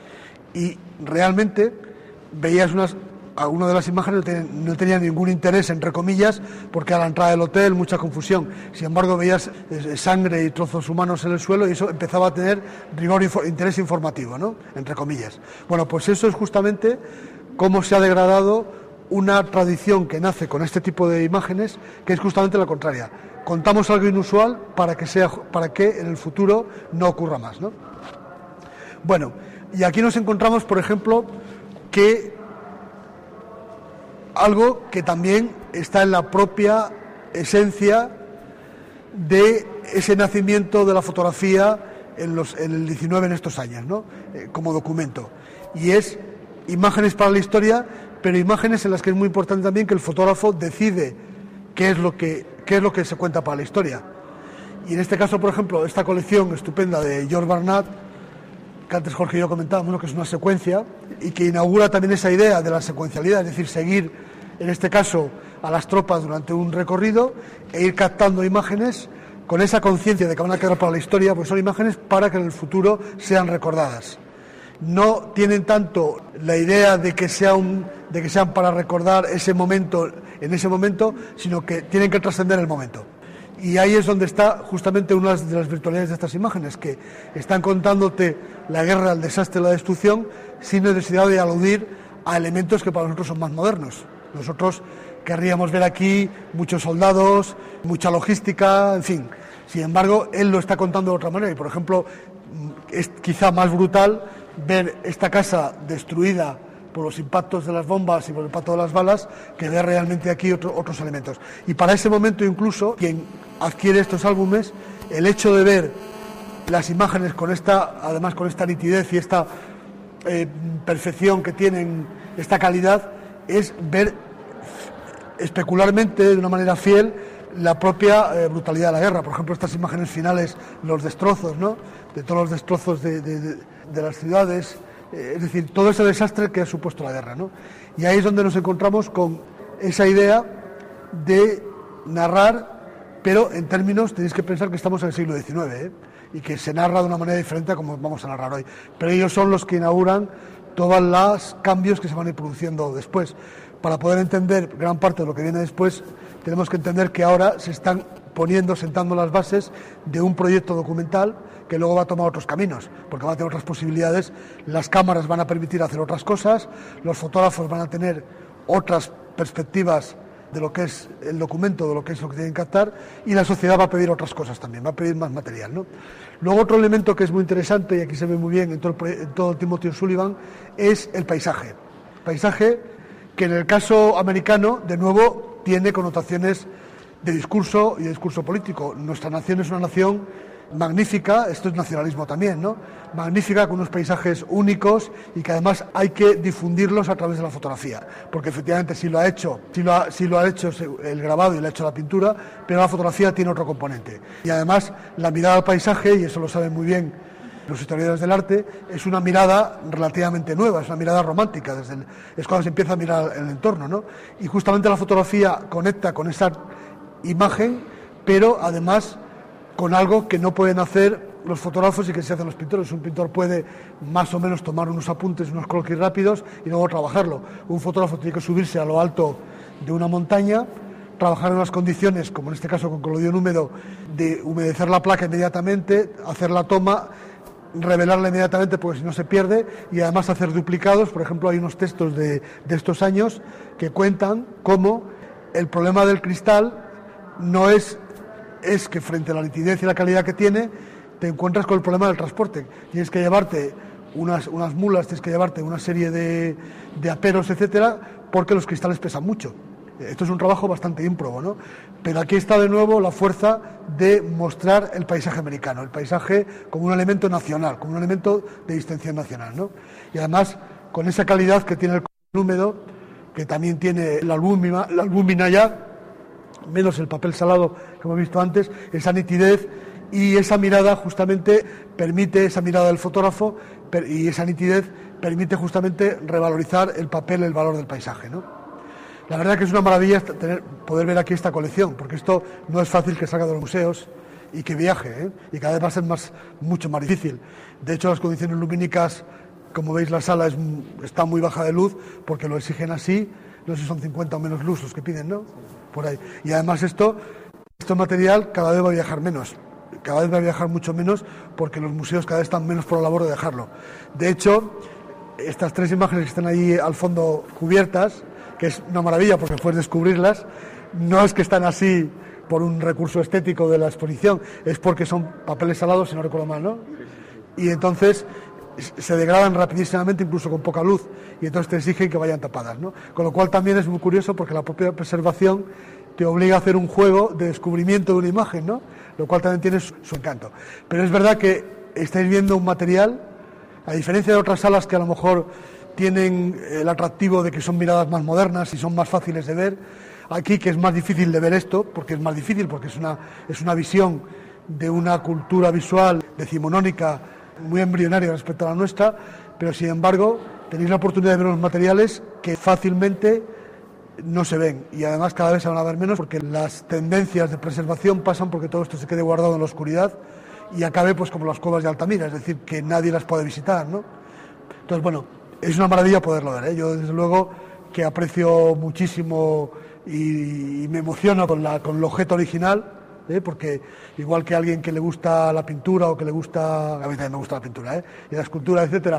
y realmente veías alguna de las imágenes no tenía ningún interés, entre comillas, porque a la entrada del hotel mucha confusión. Sin embargo, veías sangre y trozos humanos en el suelo y eso empezaba a tener rigor, interés informativo, ¿no? Entre comillas. Bueno, pues eso es justamente cómo se ha degradado una tradición que nace con este tipo de imágenes, que es justamente la contraria. Contamos algo inusual para que en el futuro no ocurra más, ¿no? Bueno, y aquí nos encontramos, por ejemplo, que algo que también está en la propia esencia de ese nacimiento de la fotografía en el 19 en estos años, ¿no? Como documento. Y es imágenes para la historia, pero imágenes en las que es muy importante también que el fotógrafo decide qué es lo que se cuenta para la historia. Y en este caso, por ejemplo, esta colección estupenda de George Barnard, que antes Jorge y yo comentábamos, que es una secuencia y que inaugura también esa idea de la secuencialidad, es decir, seguir, en este caso, a las tropas durante un recorrido e ir captando imágenes con esa conciencia de que van a quedar para la historia, pues son imágenes para que en el futuro sean recordadas. No tienen tanto la idea de que sean para recordar ese momento en ese momento, sino que tienen que trascender el momento. Y ahí es donde está justamente una de las virtualidades de estas imágenes, que están contándote la guerra, el desastre, la destrucción, sin necesidad de aludir a elementos que para nosotros son más modernos. Nosotros querríamos ver aquí muchos soldados, mucha logística, en fin. Sin embargo, él lo está contando de otra manera y, por ejemplo, es quizá más brutal ver esta casa destruida por los impactos de las bombas y por el impacto de las balas, que ver realmente aquí otros elementos. Y para ese momento incluso, quien adquiere estos álbumes, el hecho de ver las imágenes además con esta nitidez y esta perfección que tienen, esta calidad, es ver especularmente, de una manera fiel, la propia brutalidad de la guerra. Por ejemplo, estas imágenes finales, los destrozos, ¿no?, de todos los destrozos de las ciudades, es decir, todo ese desastre que ha supuesto la guerra, ¿no? Y ahí es donde nos encontramos con esa idea de narrar, pero en términos, tenéis que pensar que estamos en el siglo XIX, y que se narra de una manera diferente a como vamos a narrar hoy. Pero ellos son los que inauguran todos los cambios que se van a ir produciendo después. Para poder entender gran parte de lo que viene después, tenemos que entender que ahora se están sentando las bases de un proyecto documental que luego va a tomar otros caminos, porque va a tener otras posibilidades, las cámaras van a permitir hacer otras cosas, los fotógrafos van a tener otras perspectivas de lo que es el documento, de lo que es lo que tienen que captar, y la sociedad va a pedir otras cosas también, va a pedir más material, ¿no? Luego otro elemento que es muy interesante, y aquí se ve muy bien en todo Timothy O'Sullivan, es el paisaje. Paisaje que en el caso americano, de nuevo, tiene connotaciones de discurso y de discurso político. Nuestra nación es una nación magnífica, esto es nacionalismo también, ¿no? Magnífica, con unos paisajes únicos y que además hay que difundirlos a través de la fotografía, porque efectivamente sí lo ha hecho el grabado y lo ha hecho la pintura, pero la fotografía tiene otro componente. Y además la mirada al paisaje, y eso lo saben muy bien los historiadores del arte, es una mirada relativamente nueva, es una mirada romántica, es cuando se empieza a mirar el entorno, ¿no? Y justamente la fotografía conecta con esa imagen, pero además con algo que no pueden hacer los fotógrafos y que se hacen los pintores. Un pintor puede más o menos tomar unos apuntes, unos croquis rápidos y luego trabajarlo. Un fotógrafo tiene que subirse a lo alto de una montaña, trabajar en unas condiciones, como en este caso con colodión húmedo, de humedecer la placa inmediatamente, hacer la toma, revelarla inmediatamente porque si no se pierde, y además hacer duplicados. Por ejemplo, hay unos textos de estos años que cuentan cómo el problema del cristal no es que frente a la nitidez y la calidad que tiene, te encuentras con el problema del transporte. Tienes que llevarte unas mulas, tienes que llevarte una serie de aperos, etcétera, porque los cristales pesan mucho. Esto es un trabajo bastante ímprobo, ¿no? Pero aquí está de nuevo la fuerza de mostrar el paisaje americano, el paisaje como un elemento nacional, como un elemento de distinción nacional, ¿no? Y además con esa calidad que tiene el húmedo, que también tiene la albúmina ya, menos el papel salado que hemos visto antes, esa nitidez y esa mirada justamente permite, esa mirada del fotógrafo y esa nitidez permite justamente revalorizar el papel, el valor del paisaje, ¿no? La verdad que es una maravilla poder ver aquí esta colección, porque esto no es fácil que salga de los museos y que viaje, y cada vez va a ser mucho más difícil. De hecho, las condiciones lumínicas, como veis, la sala está muy baja de luz porque lo exigen así. No sé si son 50 o menos luz los que piden, ¿no? Por ahí. Y además este material cada vez va a viajar menos, cada vez va a viajar mucho menos, porque los museos cada vez están menos por la labor de dejarlo. De hecho, estas tres imágenes que están ahí al fondo cubiertas, que es una maravilla porque puedes descubrirlas, no es que están así por un recurso estético de la exposición, es porque son papeles salados, si no recuerdo mal, ¿no? Y entonces se degradan rapidísimamente, incluso con poca luz, y entonces te exigen que vayan tapadas, ¿no? Con lo cual también es muy curioso, porque la propia preservación te obliga a hacer un juego de descubrimiento de una imagen, ¿no? Lo cual también tiene su encanto. Pero es verdad que estáis viendo un material, a diferencia de otras salas que a lo mejor tienen el atractivo de que son miradas más modernas y son más fáciles de ver, aquí que es más difícil de ver esto, porque es una visión de una cultura visual decimonónica muy embrionaria respecto a la nuestra, pero sin embargo tenéis la oportunidad de ver unos materiales que fácilmente no se ven, y además cada vez se van a ver menos porque las tendencias de preservación pasan porque todo esto se quede guardado en la oscuridad y acabe pues como las cuevas de Altamira, es decir, que nadie las puede visitar, ¿no? Entonces, bueno, es una maravilla poderlo ver, ¿eh? Yo desde luego que aprecio muchísimo y me emociono con el objeto original, porque igual que alguien que le gusta la pintura o que le gusta, a mí también me gusta la pintura, y la escultura, etcétera,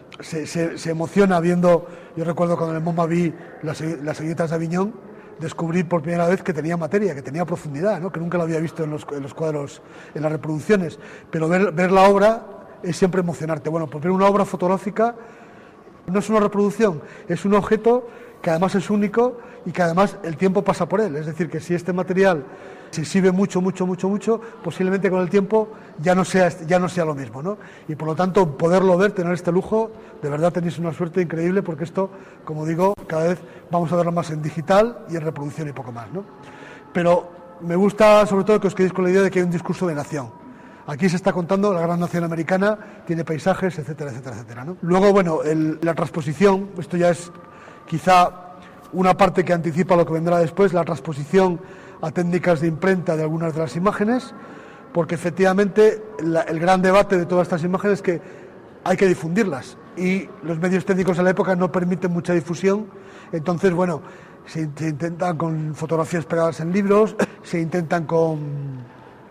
se emociona viendo. Yo recuerdo cuando en el MoMA vi las Viñetas de Aviñón, descubrí por primera vez que tenía materia, que tenía profundidad, ¿no? Que nunca lo había visto en los cuadros, en las reproducciones, pero ver la obra es siempre emocionarte. Bueno, pues ver una obra fotográfica no es una reproducción, es un objeto que además es único y que además el tiempo pasa por él. Es decir, que si este material se exhibe mucho, posiblemente con el tiempo ya no sea lo mismo, ¿no? Y por lo tanto, poderlo ver, tener este lujo, de verdad tenéis una suerte increíble, porque esto, como digo, cada vez vamos a verlo más en digital y en reproducción y poco más, ¿no? Pero me gusta sobre todo que os quedéis con la idea de que hay un discurso de nación. Aquí se está contando la gran nación americana, tiene paisajes, etcétera, etcétera, etcétera, ¿no? Luego, bueno, la transposición, esto ya es quizá una parte que anticipa lo que vendrá después, la transposición a técnicas de imprenta de algunas de las imágenes, porque efectivamente el gran debate de todas estas imágenes es que hay que difundirlas y los medios técnicos de la época no permiten mucha difusión. Entonces, bueno, se intentan con fotografías pegadas en libros, se intentan con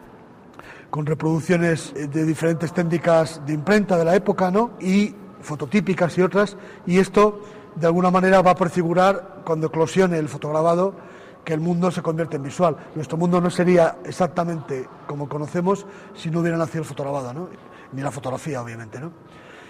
reproducciones de diferentes técnicas de imprenta de la época, ¿no? Y fototípicas y otras, y esto de alguna manera va a prefigurar, cuando eclosione el fotograbado, que el mundo se convierte en visual. Nuestro mundo no sería exactamente como conocemos si no hubiera nacido el fotograbado, ¿no? Ni la fotografía, obviamente, ¿no?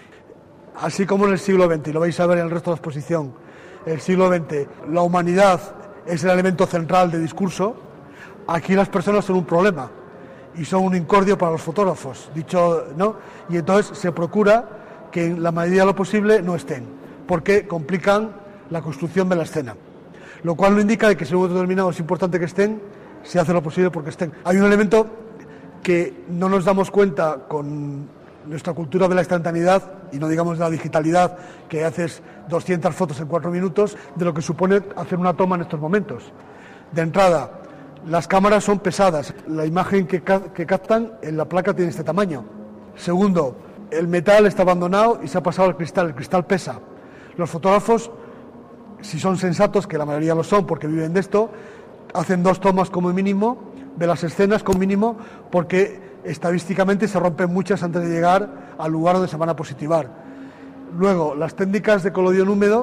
Así como en el siglo XX, y lo vais a ver en el resto de la exposición, el siglo XX, la humanidad es el elemento central de discurso, aquí las personas son un problema y son un incordio para los fotógrafos, dicho, ¿no? Y entonces se procura que en la medida de lo posible no estén, porque complican la construcción de la escena. Lo cual no indica que si en un momento determinado es importante que estén, se hace lo posible porque estén. Hay un elemento que no nos damos cuenta con nuestra cultura de la instantaneidad, y no digamos de la digitalidad, que haces 200 fotos en 4 minutos, de lo que supone hacer una toma en estos momentos. De entrada, las cámaras son pesadas, la imagen que captan en la placa tiene este tamaño. Segundo, el metal está abandonado y se ha pasado al cristal, el cristal pesa. Los fotógrafos, si son sensatos, que la mayoría lo son porque viven de esto, hacen 2 tomas como mínimo de las escenas como mínimo, porque estadísticamente se rompen muchas antes de llegar al lugar donde se van a positivar. Luego, las técnicas de colodión húmedo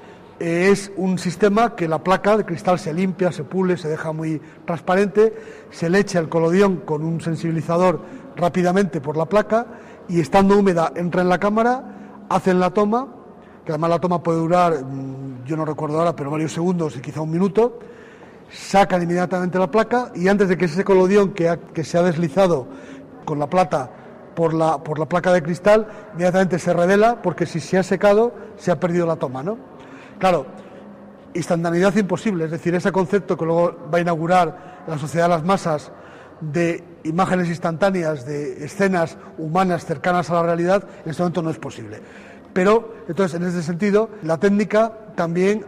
es un sistema que la placa de cristal se limpia, se pule, se deja muy transparente, se le echa el colodión con un sensibilizador rápidamente por la placa y estando húmeda entra en la cámara, hacen la toma, que además la toma puede durar, yo no recuerdo ahora, pero varios segundos y quizá un minuto, sacan inmediatamente la placa y antes de que ese colodión que se ha deslizado con la plata por la placa de cristal, inmediatamente se revela, porque si se ha secado, se ha perdido la toma, ¿no? Claro, instantaneidad imposible, es decir, ese concepto que luego va a inaugurar la Sociedad de las Masas de imágenes instantáneas, de escenas humanas cercanas a la realidad, en este momento no es posible. Pero, entonces, en ese sentido, la técnica también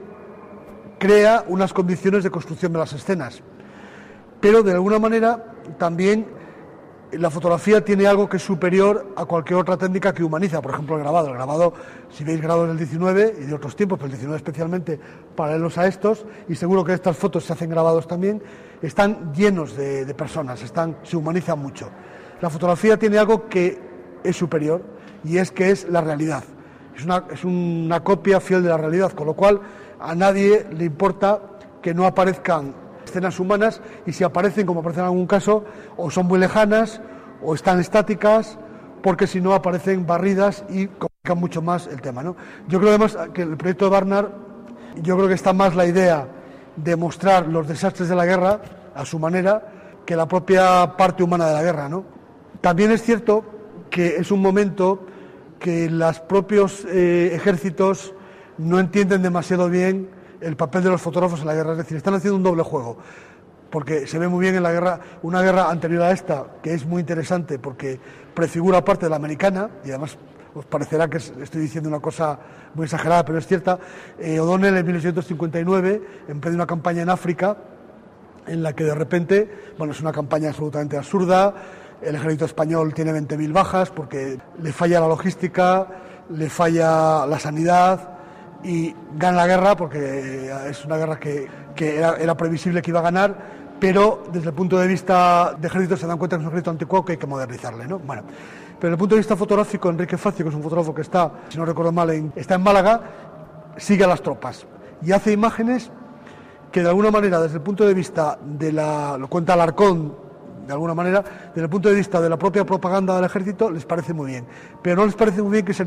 crea unas condiciones de construcción de las escenas. Pero, de alguna manera, también la fotografía tiene algo que es superior a cualquier otra técnica que humaniza. Por ejemplo, el grabado. El grabado, si veis grabados del 19 y de otros tiempos, pero el 19 especialmente, paralelos a estos, y seguro que estas fotos se hacen grabados también, están llenos de personas, se humanizan mucho. La fotografía tiene algo que es superior, y es que es la realidad. Es una copia fiel de la realidad, con lo cual a nadie le importa que no aparezcan escenas humanas, y si aparecen, como aparecen en algún caso, o son muy lejanas o están estáticas, porque si no aparecen barridas y complican mucho más el tema, ¿no? Yo creo además que el proyecto de Barnard, yo creo que está más la idea de mostrar los desastres de la guerra a su manera que la propia parte humana de la guerra, ¿no? También es cierto que es un momento que los propios ejércitos no entienden demasiado bien el papel de los fotógrafos en la guerra, es decir, están haciendo un doble juego, porque se ve muy bien en la guerra, una guerra anterior a esta, que es muy interesante porque prefigura parte de la americana, y además os parecerá que estoy diciendo una cosa muy exagerada, pero es cierta. O'Donnell en 1859 emprende una campaña en África en la que de repente, bueno, es una campaña absolutamente absurda, el ejército español tiene 20.000 bajas porque le falla la logística, le falla la sanidad y gana la guerra porque es una guerra que era previsible que iba a ganar, pero desde el punto de vista de ejército se dan cuenta que es un ejército anticuado que hay que modernizarle, ¿no? Bueno, pero desde el punto de vista fotográfico, Enrique Facio, que es un fotógrafo que está, si no recuerdo mal, está en Málaga, sigue a las tropas y hace imágenes que de alguna manera, desde el punto de vista lo cuenta Alarcón, de alguna manera, desde el punto de vista de la propia propaganda del ejército, les parece muy bien. Pero no les parece muy bien que se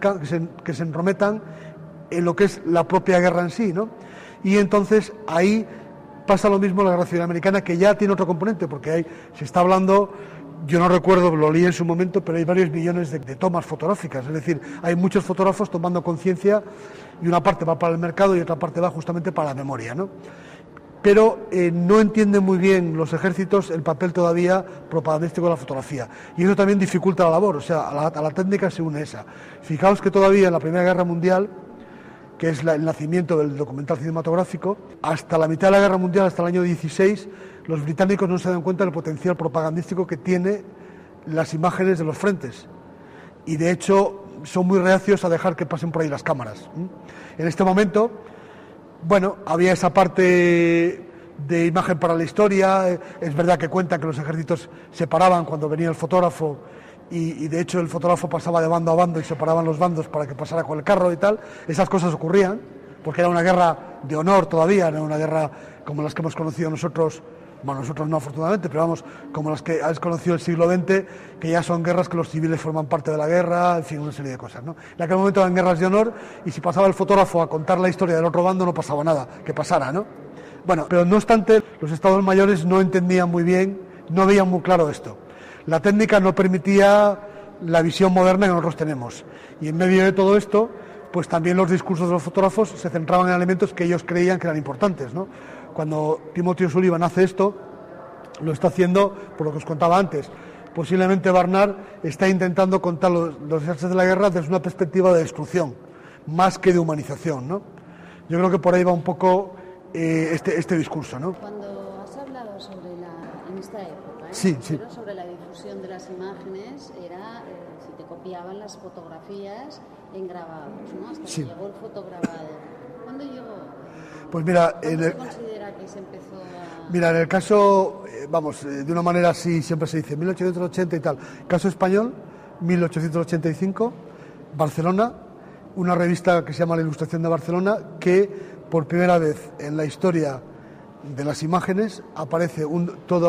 entrometan en lo que es la propia guerra en sí, ¿no? Y entonces ahí pasa lo mismo en la guerra civil americana, que ya tiene otro componente, porque se está hablando, yo no recuerdo, lo leí en su momento, pero hay varios millones de tomas fotográficas, es decir, hay muchos fotógrafos tomando conciencia y una parte va para el mercado y otra parte va justamente para la memoria, ¿no? Pero no entienden muy bien los ejércitos el papel todavía propagandístico de la fotografía. Y eso también dificulta la labor, o sea, a la técnica se une esa. Fijaos que todavía en la Primera Guerra Mundial, que es el nacimiento del documental cinematográfico, hasta la mitad de la Guerra Mundial, hasta el año 16, los británicos no se dan cuenta del potencial propagandístico que tiene las imágenes de los frentes. Y de hecho son muy reacios a dejar que pasen por ahí las cámaras. En este momento, bueno, había esa parte de imagen para la historia. Es verdad que cuentan que los ejércitos se paraban cuando venía el fotógrafo y de hecho el fotógrafo pasaba de bando a bando y se paraban los bandos para que pasara con el carro y tal. Esas cosas ocurrían porque era una guerra de honor todavía, no era una guerra como las que hemos conocido nosotros. Bueno, nosotros no afortunadamente, pero vamos, como las que has conocido el siglo XX, que ya son guerras que los civiles forman parte de la guerra, en fin, una serie de cosas, ¿no? En aquel momento eran guerras de honor y si pasaba el fotógrafo a contar la historia del otro bando no pasaba nada, que pasara, ¿no? Bueno, pero no obstante, los estados mayores no entendían muy bien, no veían muy claro esto. La técnica no permitía la visión moderna que nosotros tenemos. Y en medio de todo esto, pues también los discursos de los fotógrafos se centraban en elementos que ellos creían que eran importantes, ¿no? Cuando Timothy O'Sullivan hace esto, lo está haciendo por lo que os contaba antes. Posiblemente Barnard está intentando contar los desastres de la guerra desde una perspectiva de destrucción, más que de humanización, ¿no? Yo creo que por ahí va un poco este discurso, ¿no? Cuando has hablado en esta época, sí, sí, sobre la difusión de las imágenes, era si te copiaban las fotografías en grabados, ¿no? Hasta que llegó el fotograbado. ¿Cuándo llegó? Pues mira, ¿Cuándo se considera que se empezó a...? Mira, en el caso, de una manera así siempre se dice 1880 y tal. Caso español, 1885, Barcelona, una revista que se llama La Ilustración de Barcelona, que por primera vez en la historia de las imágenes aparece todo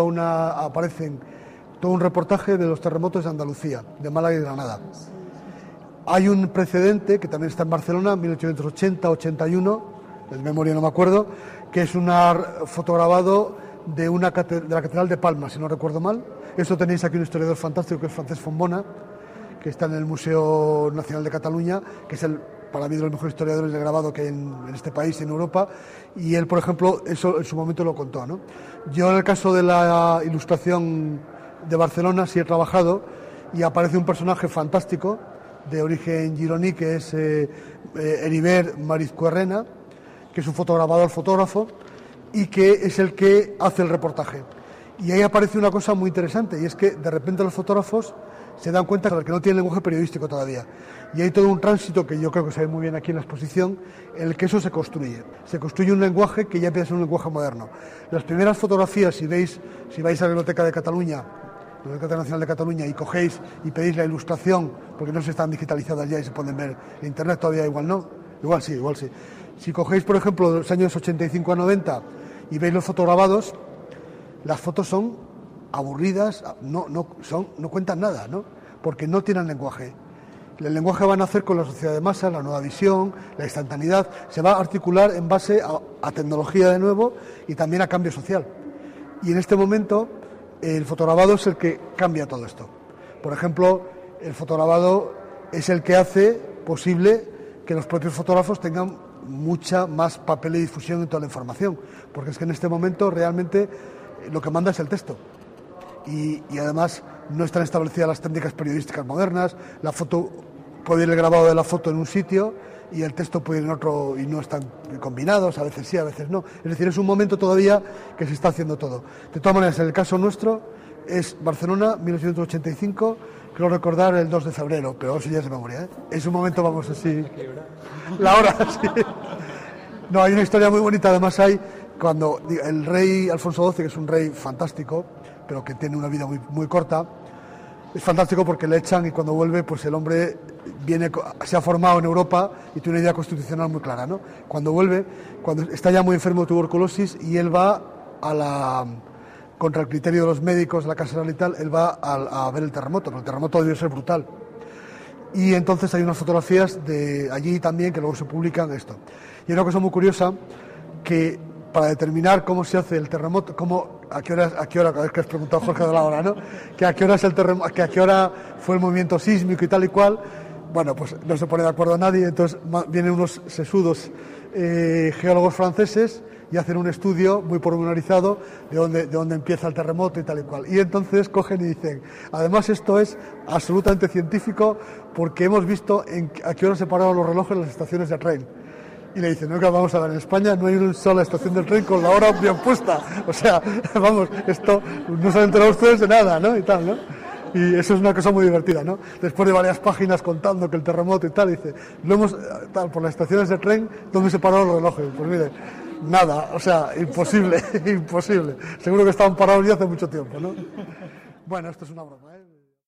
un reportaje de los terremotos de Andalucía, de Málaga y Granada. Sí. Hay un precedente que también está en Barcelona, 1880-81, de memoria no me acuerdo, que es un fotograbado de la Catedral de Palma, si no recuerdo mal. Eso tenéis aquí un historiador fantástico que es Francesc Fontbona, que está en el Museo Nacional de Cataluña, que es para mí de los mejores historiadores de grabado que hay en este país y en Europa, y él, por ejemplo, eso en su momento lo contó, ¿no? Yo en el caso de la ilustración de Barcelona sí he trabajado y aparece un personaje fantástico de origen gironí que es Heribert Marizcuerrena, que es un fotógrafo, y que es el que hace el reportaje. Y ahí aparece una cosa muy interesante, y es que de repente los fotógrafos se dan cuenta de que no tienen lenguaje periodístico todavía. Y hay todo un tránsito que yo creo que se ve muy bien aquí en la exposición, en el que eso se construye. Se construye un lenguaje que ya empieza a ser un lenguaje moderno. Las primeras fotografías, si vais a la Biblioteca de Cataluña, la Biblioteca Nacional de Cataluña, y cogéis y pedéis la ilustración, porque no se están digitalizadas ya y se pueden ver en Internet todavía, igual no, igual sí. Si cogéis, por ejemplo, de los años 85 a 90 y veis los fotograbados, las fotos son aburridas, no cuentan nada, ¿no? Porque no tienen lenguaje. El lenguaje va a nacer con la sociedad de masa, la nueva visión, la instantaneidad, se va a articular en base a tecnología de nuevo y también a cambio social. Y en este momento el fotograbado es el que cambia todo esto. Por ejemplo, el fotograbado es el que hace posible que los propios fotógrafos tengan mucha más papel y difusión en toda la información, porque es que en este momento realmente lo que manda es el texto. Y además no están establecidas las técnicas periodísticas modernas, la foto puede ir el grabado de la foto en un sitio y el texto puede ir en otro y no están combinados, a veces sí, a veces no. Es decir, es un momento todavía que se está haciendo todo. De todas maneras, en el caso nuestro es Barcelona, 1985, creo recordar el 2 de febrero, pero eso ya es de memoria, ¿eh? Es un momento, vamos, así... La hora, sí. No, hay una historia muy bonita, además hay cuando el rey Alfonso XII, que es un rey fantástico, pero que tiene una vida muy, muy corta, es fantástico porque le echan y cuando vuelve, pues el hombre se ha formado en Europa y tiene una idea constitucional muy clara, ¿no? Cuando vuelve, cuando está ya muy enfermo de tuberculosis y él va contra el criterio de los médicos, la Casa Real y tal, él va a ver el terremoto, pero el terremoto debe ser brutal. Y entonces hay unas fotografías de allí también que luego se publican esto. Y hay una cosa muy curiosa que para determinar cómo se hace el terremoto, a qué hora, es que has preguntado Jorge de la hora, ¿no? Que a qué hora es el terremoto, que a qué hora fue el movimiento sísmico y tal y cual, bueno, pues no se pone de acuerdo nadie, entonces vienen unos sesudos geólogos franceses y hacen un estudio muy pormenorizado de dónde empieza el terremoto y tal y cual. Y entonces cogen y dicen, además esto es absolutamente científico porque hemos visto a qué hora se pararon los relojes en las estaciones de tren. Y le dicen, no, que vamos a ver, en España no hay una sola estación del tren con la hora bien puesta. O sea, vamos, esto no se han enterado ustedes de nada, ¿no? Y tal, ¿no? Y eso es una cosa muy divertida, ¿no? Después de varias páginas contando que el terremoto y tal, dice, por las estaciones de tren, ¿dónde se pararon los relojes? Pues mire, nada, o sea, imposible, imposible. Seguro que estaban parados ya hace mucho tiempo, ¿no? Bueno, esto es una broma, ¿eh?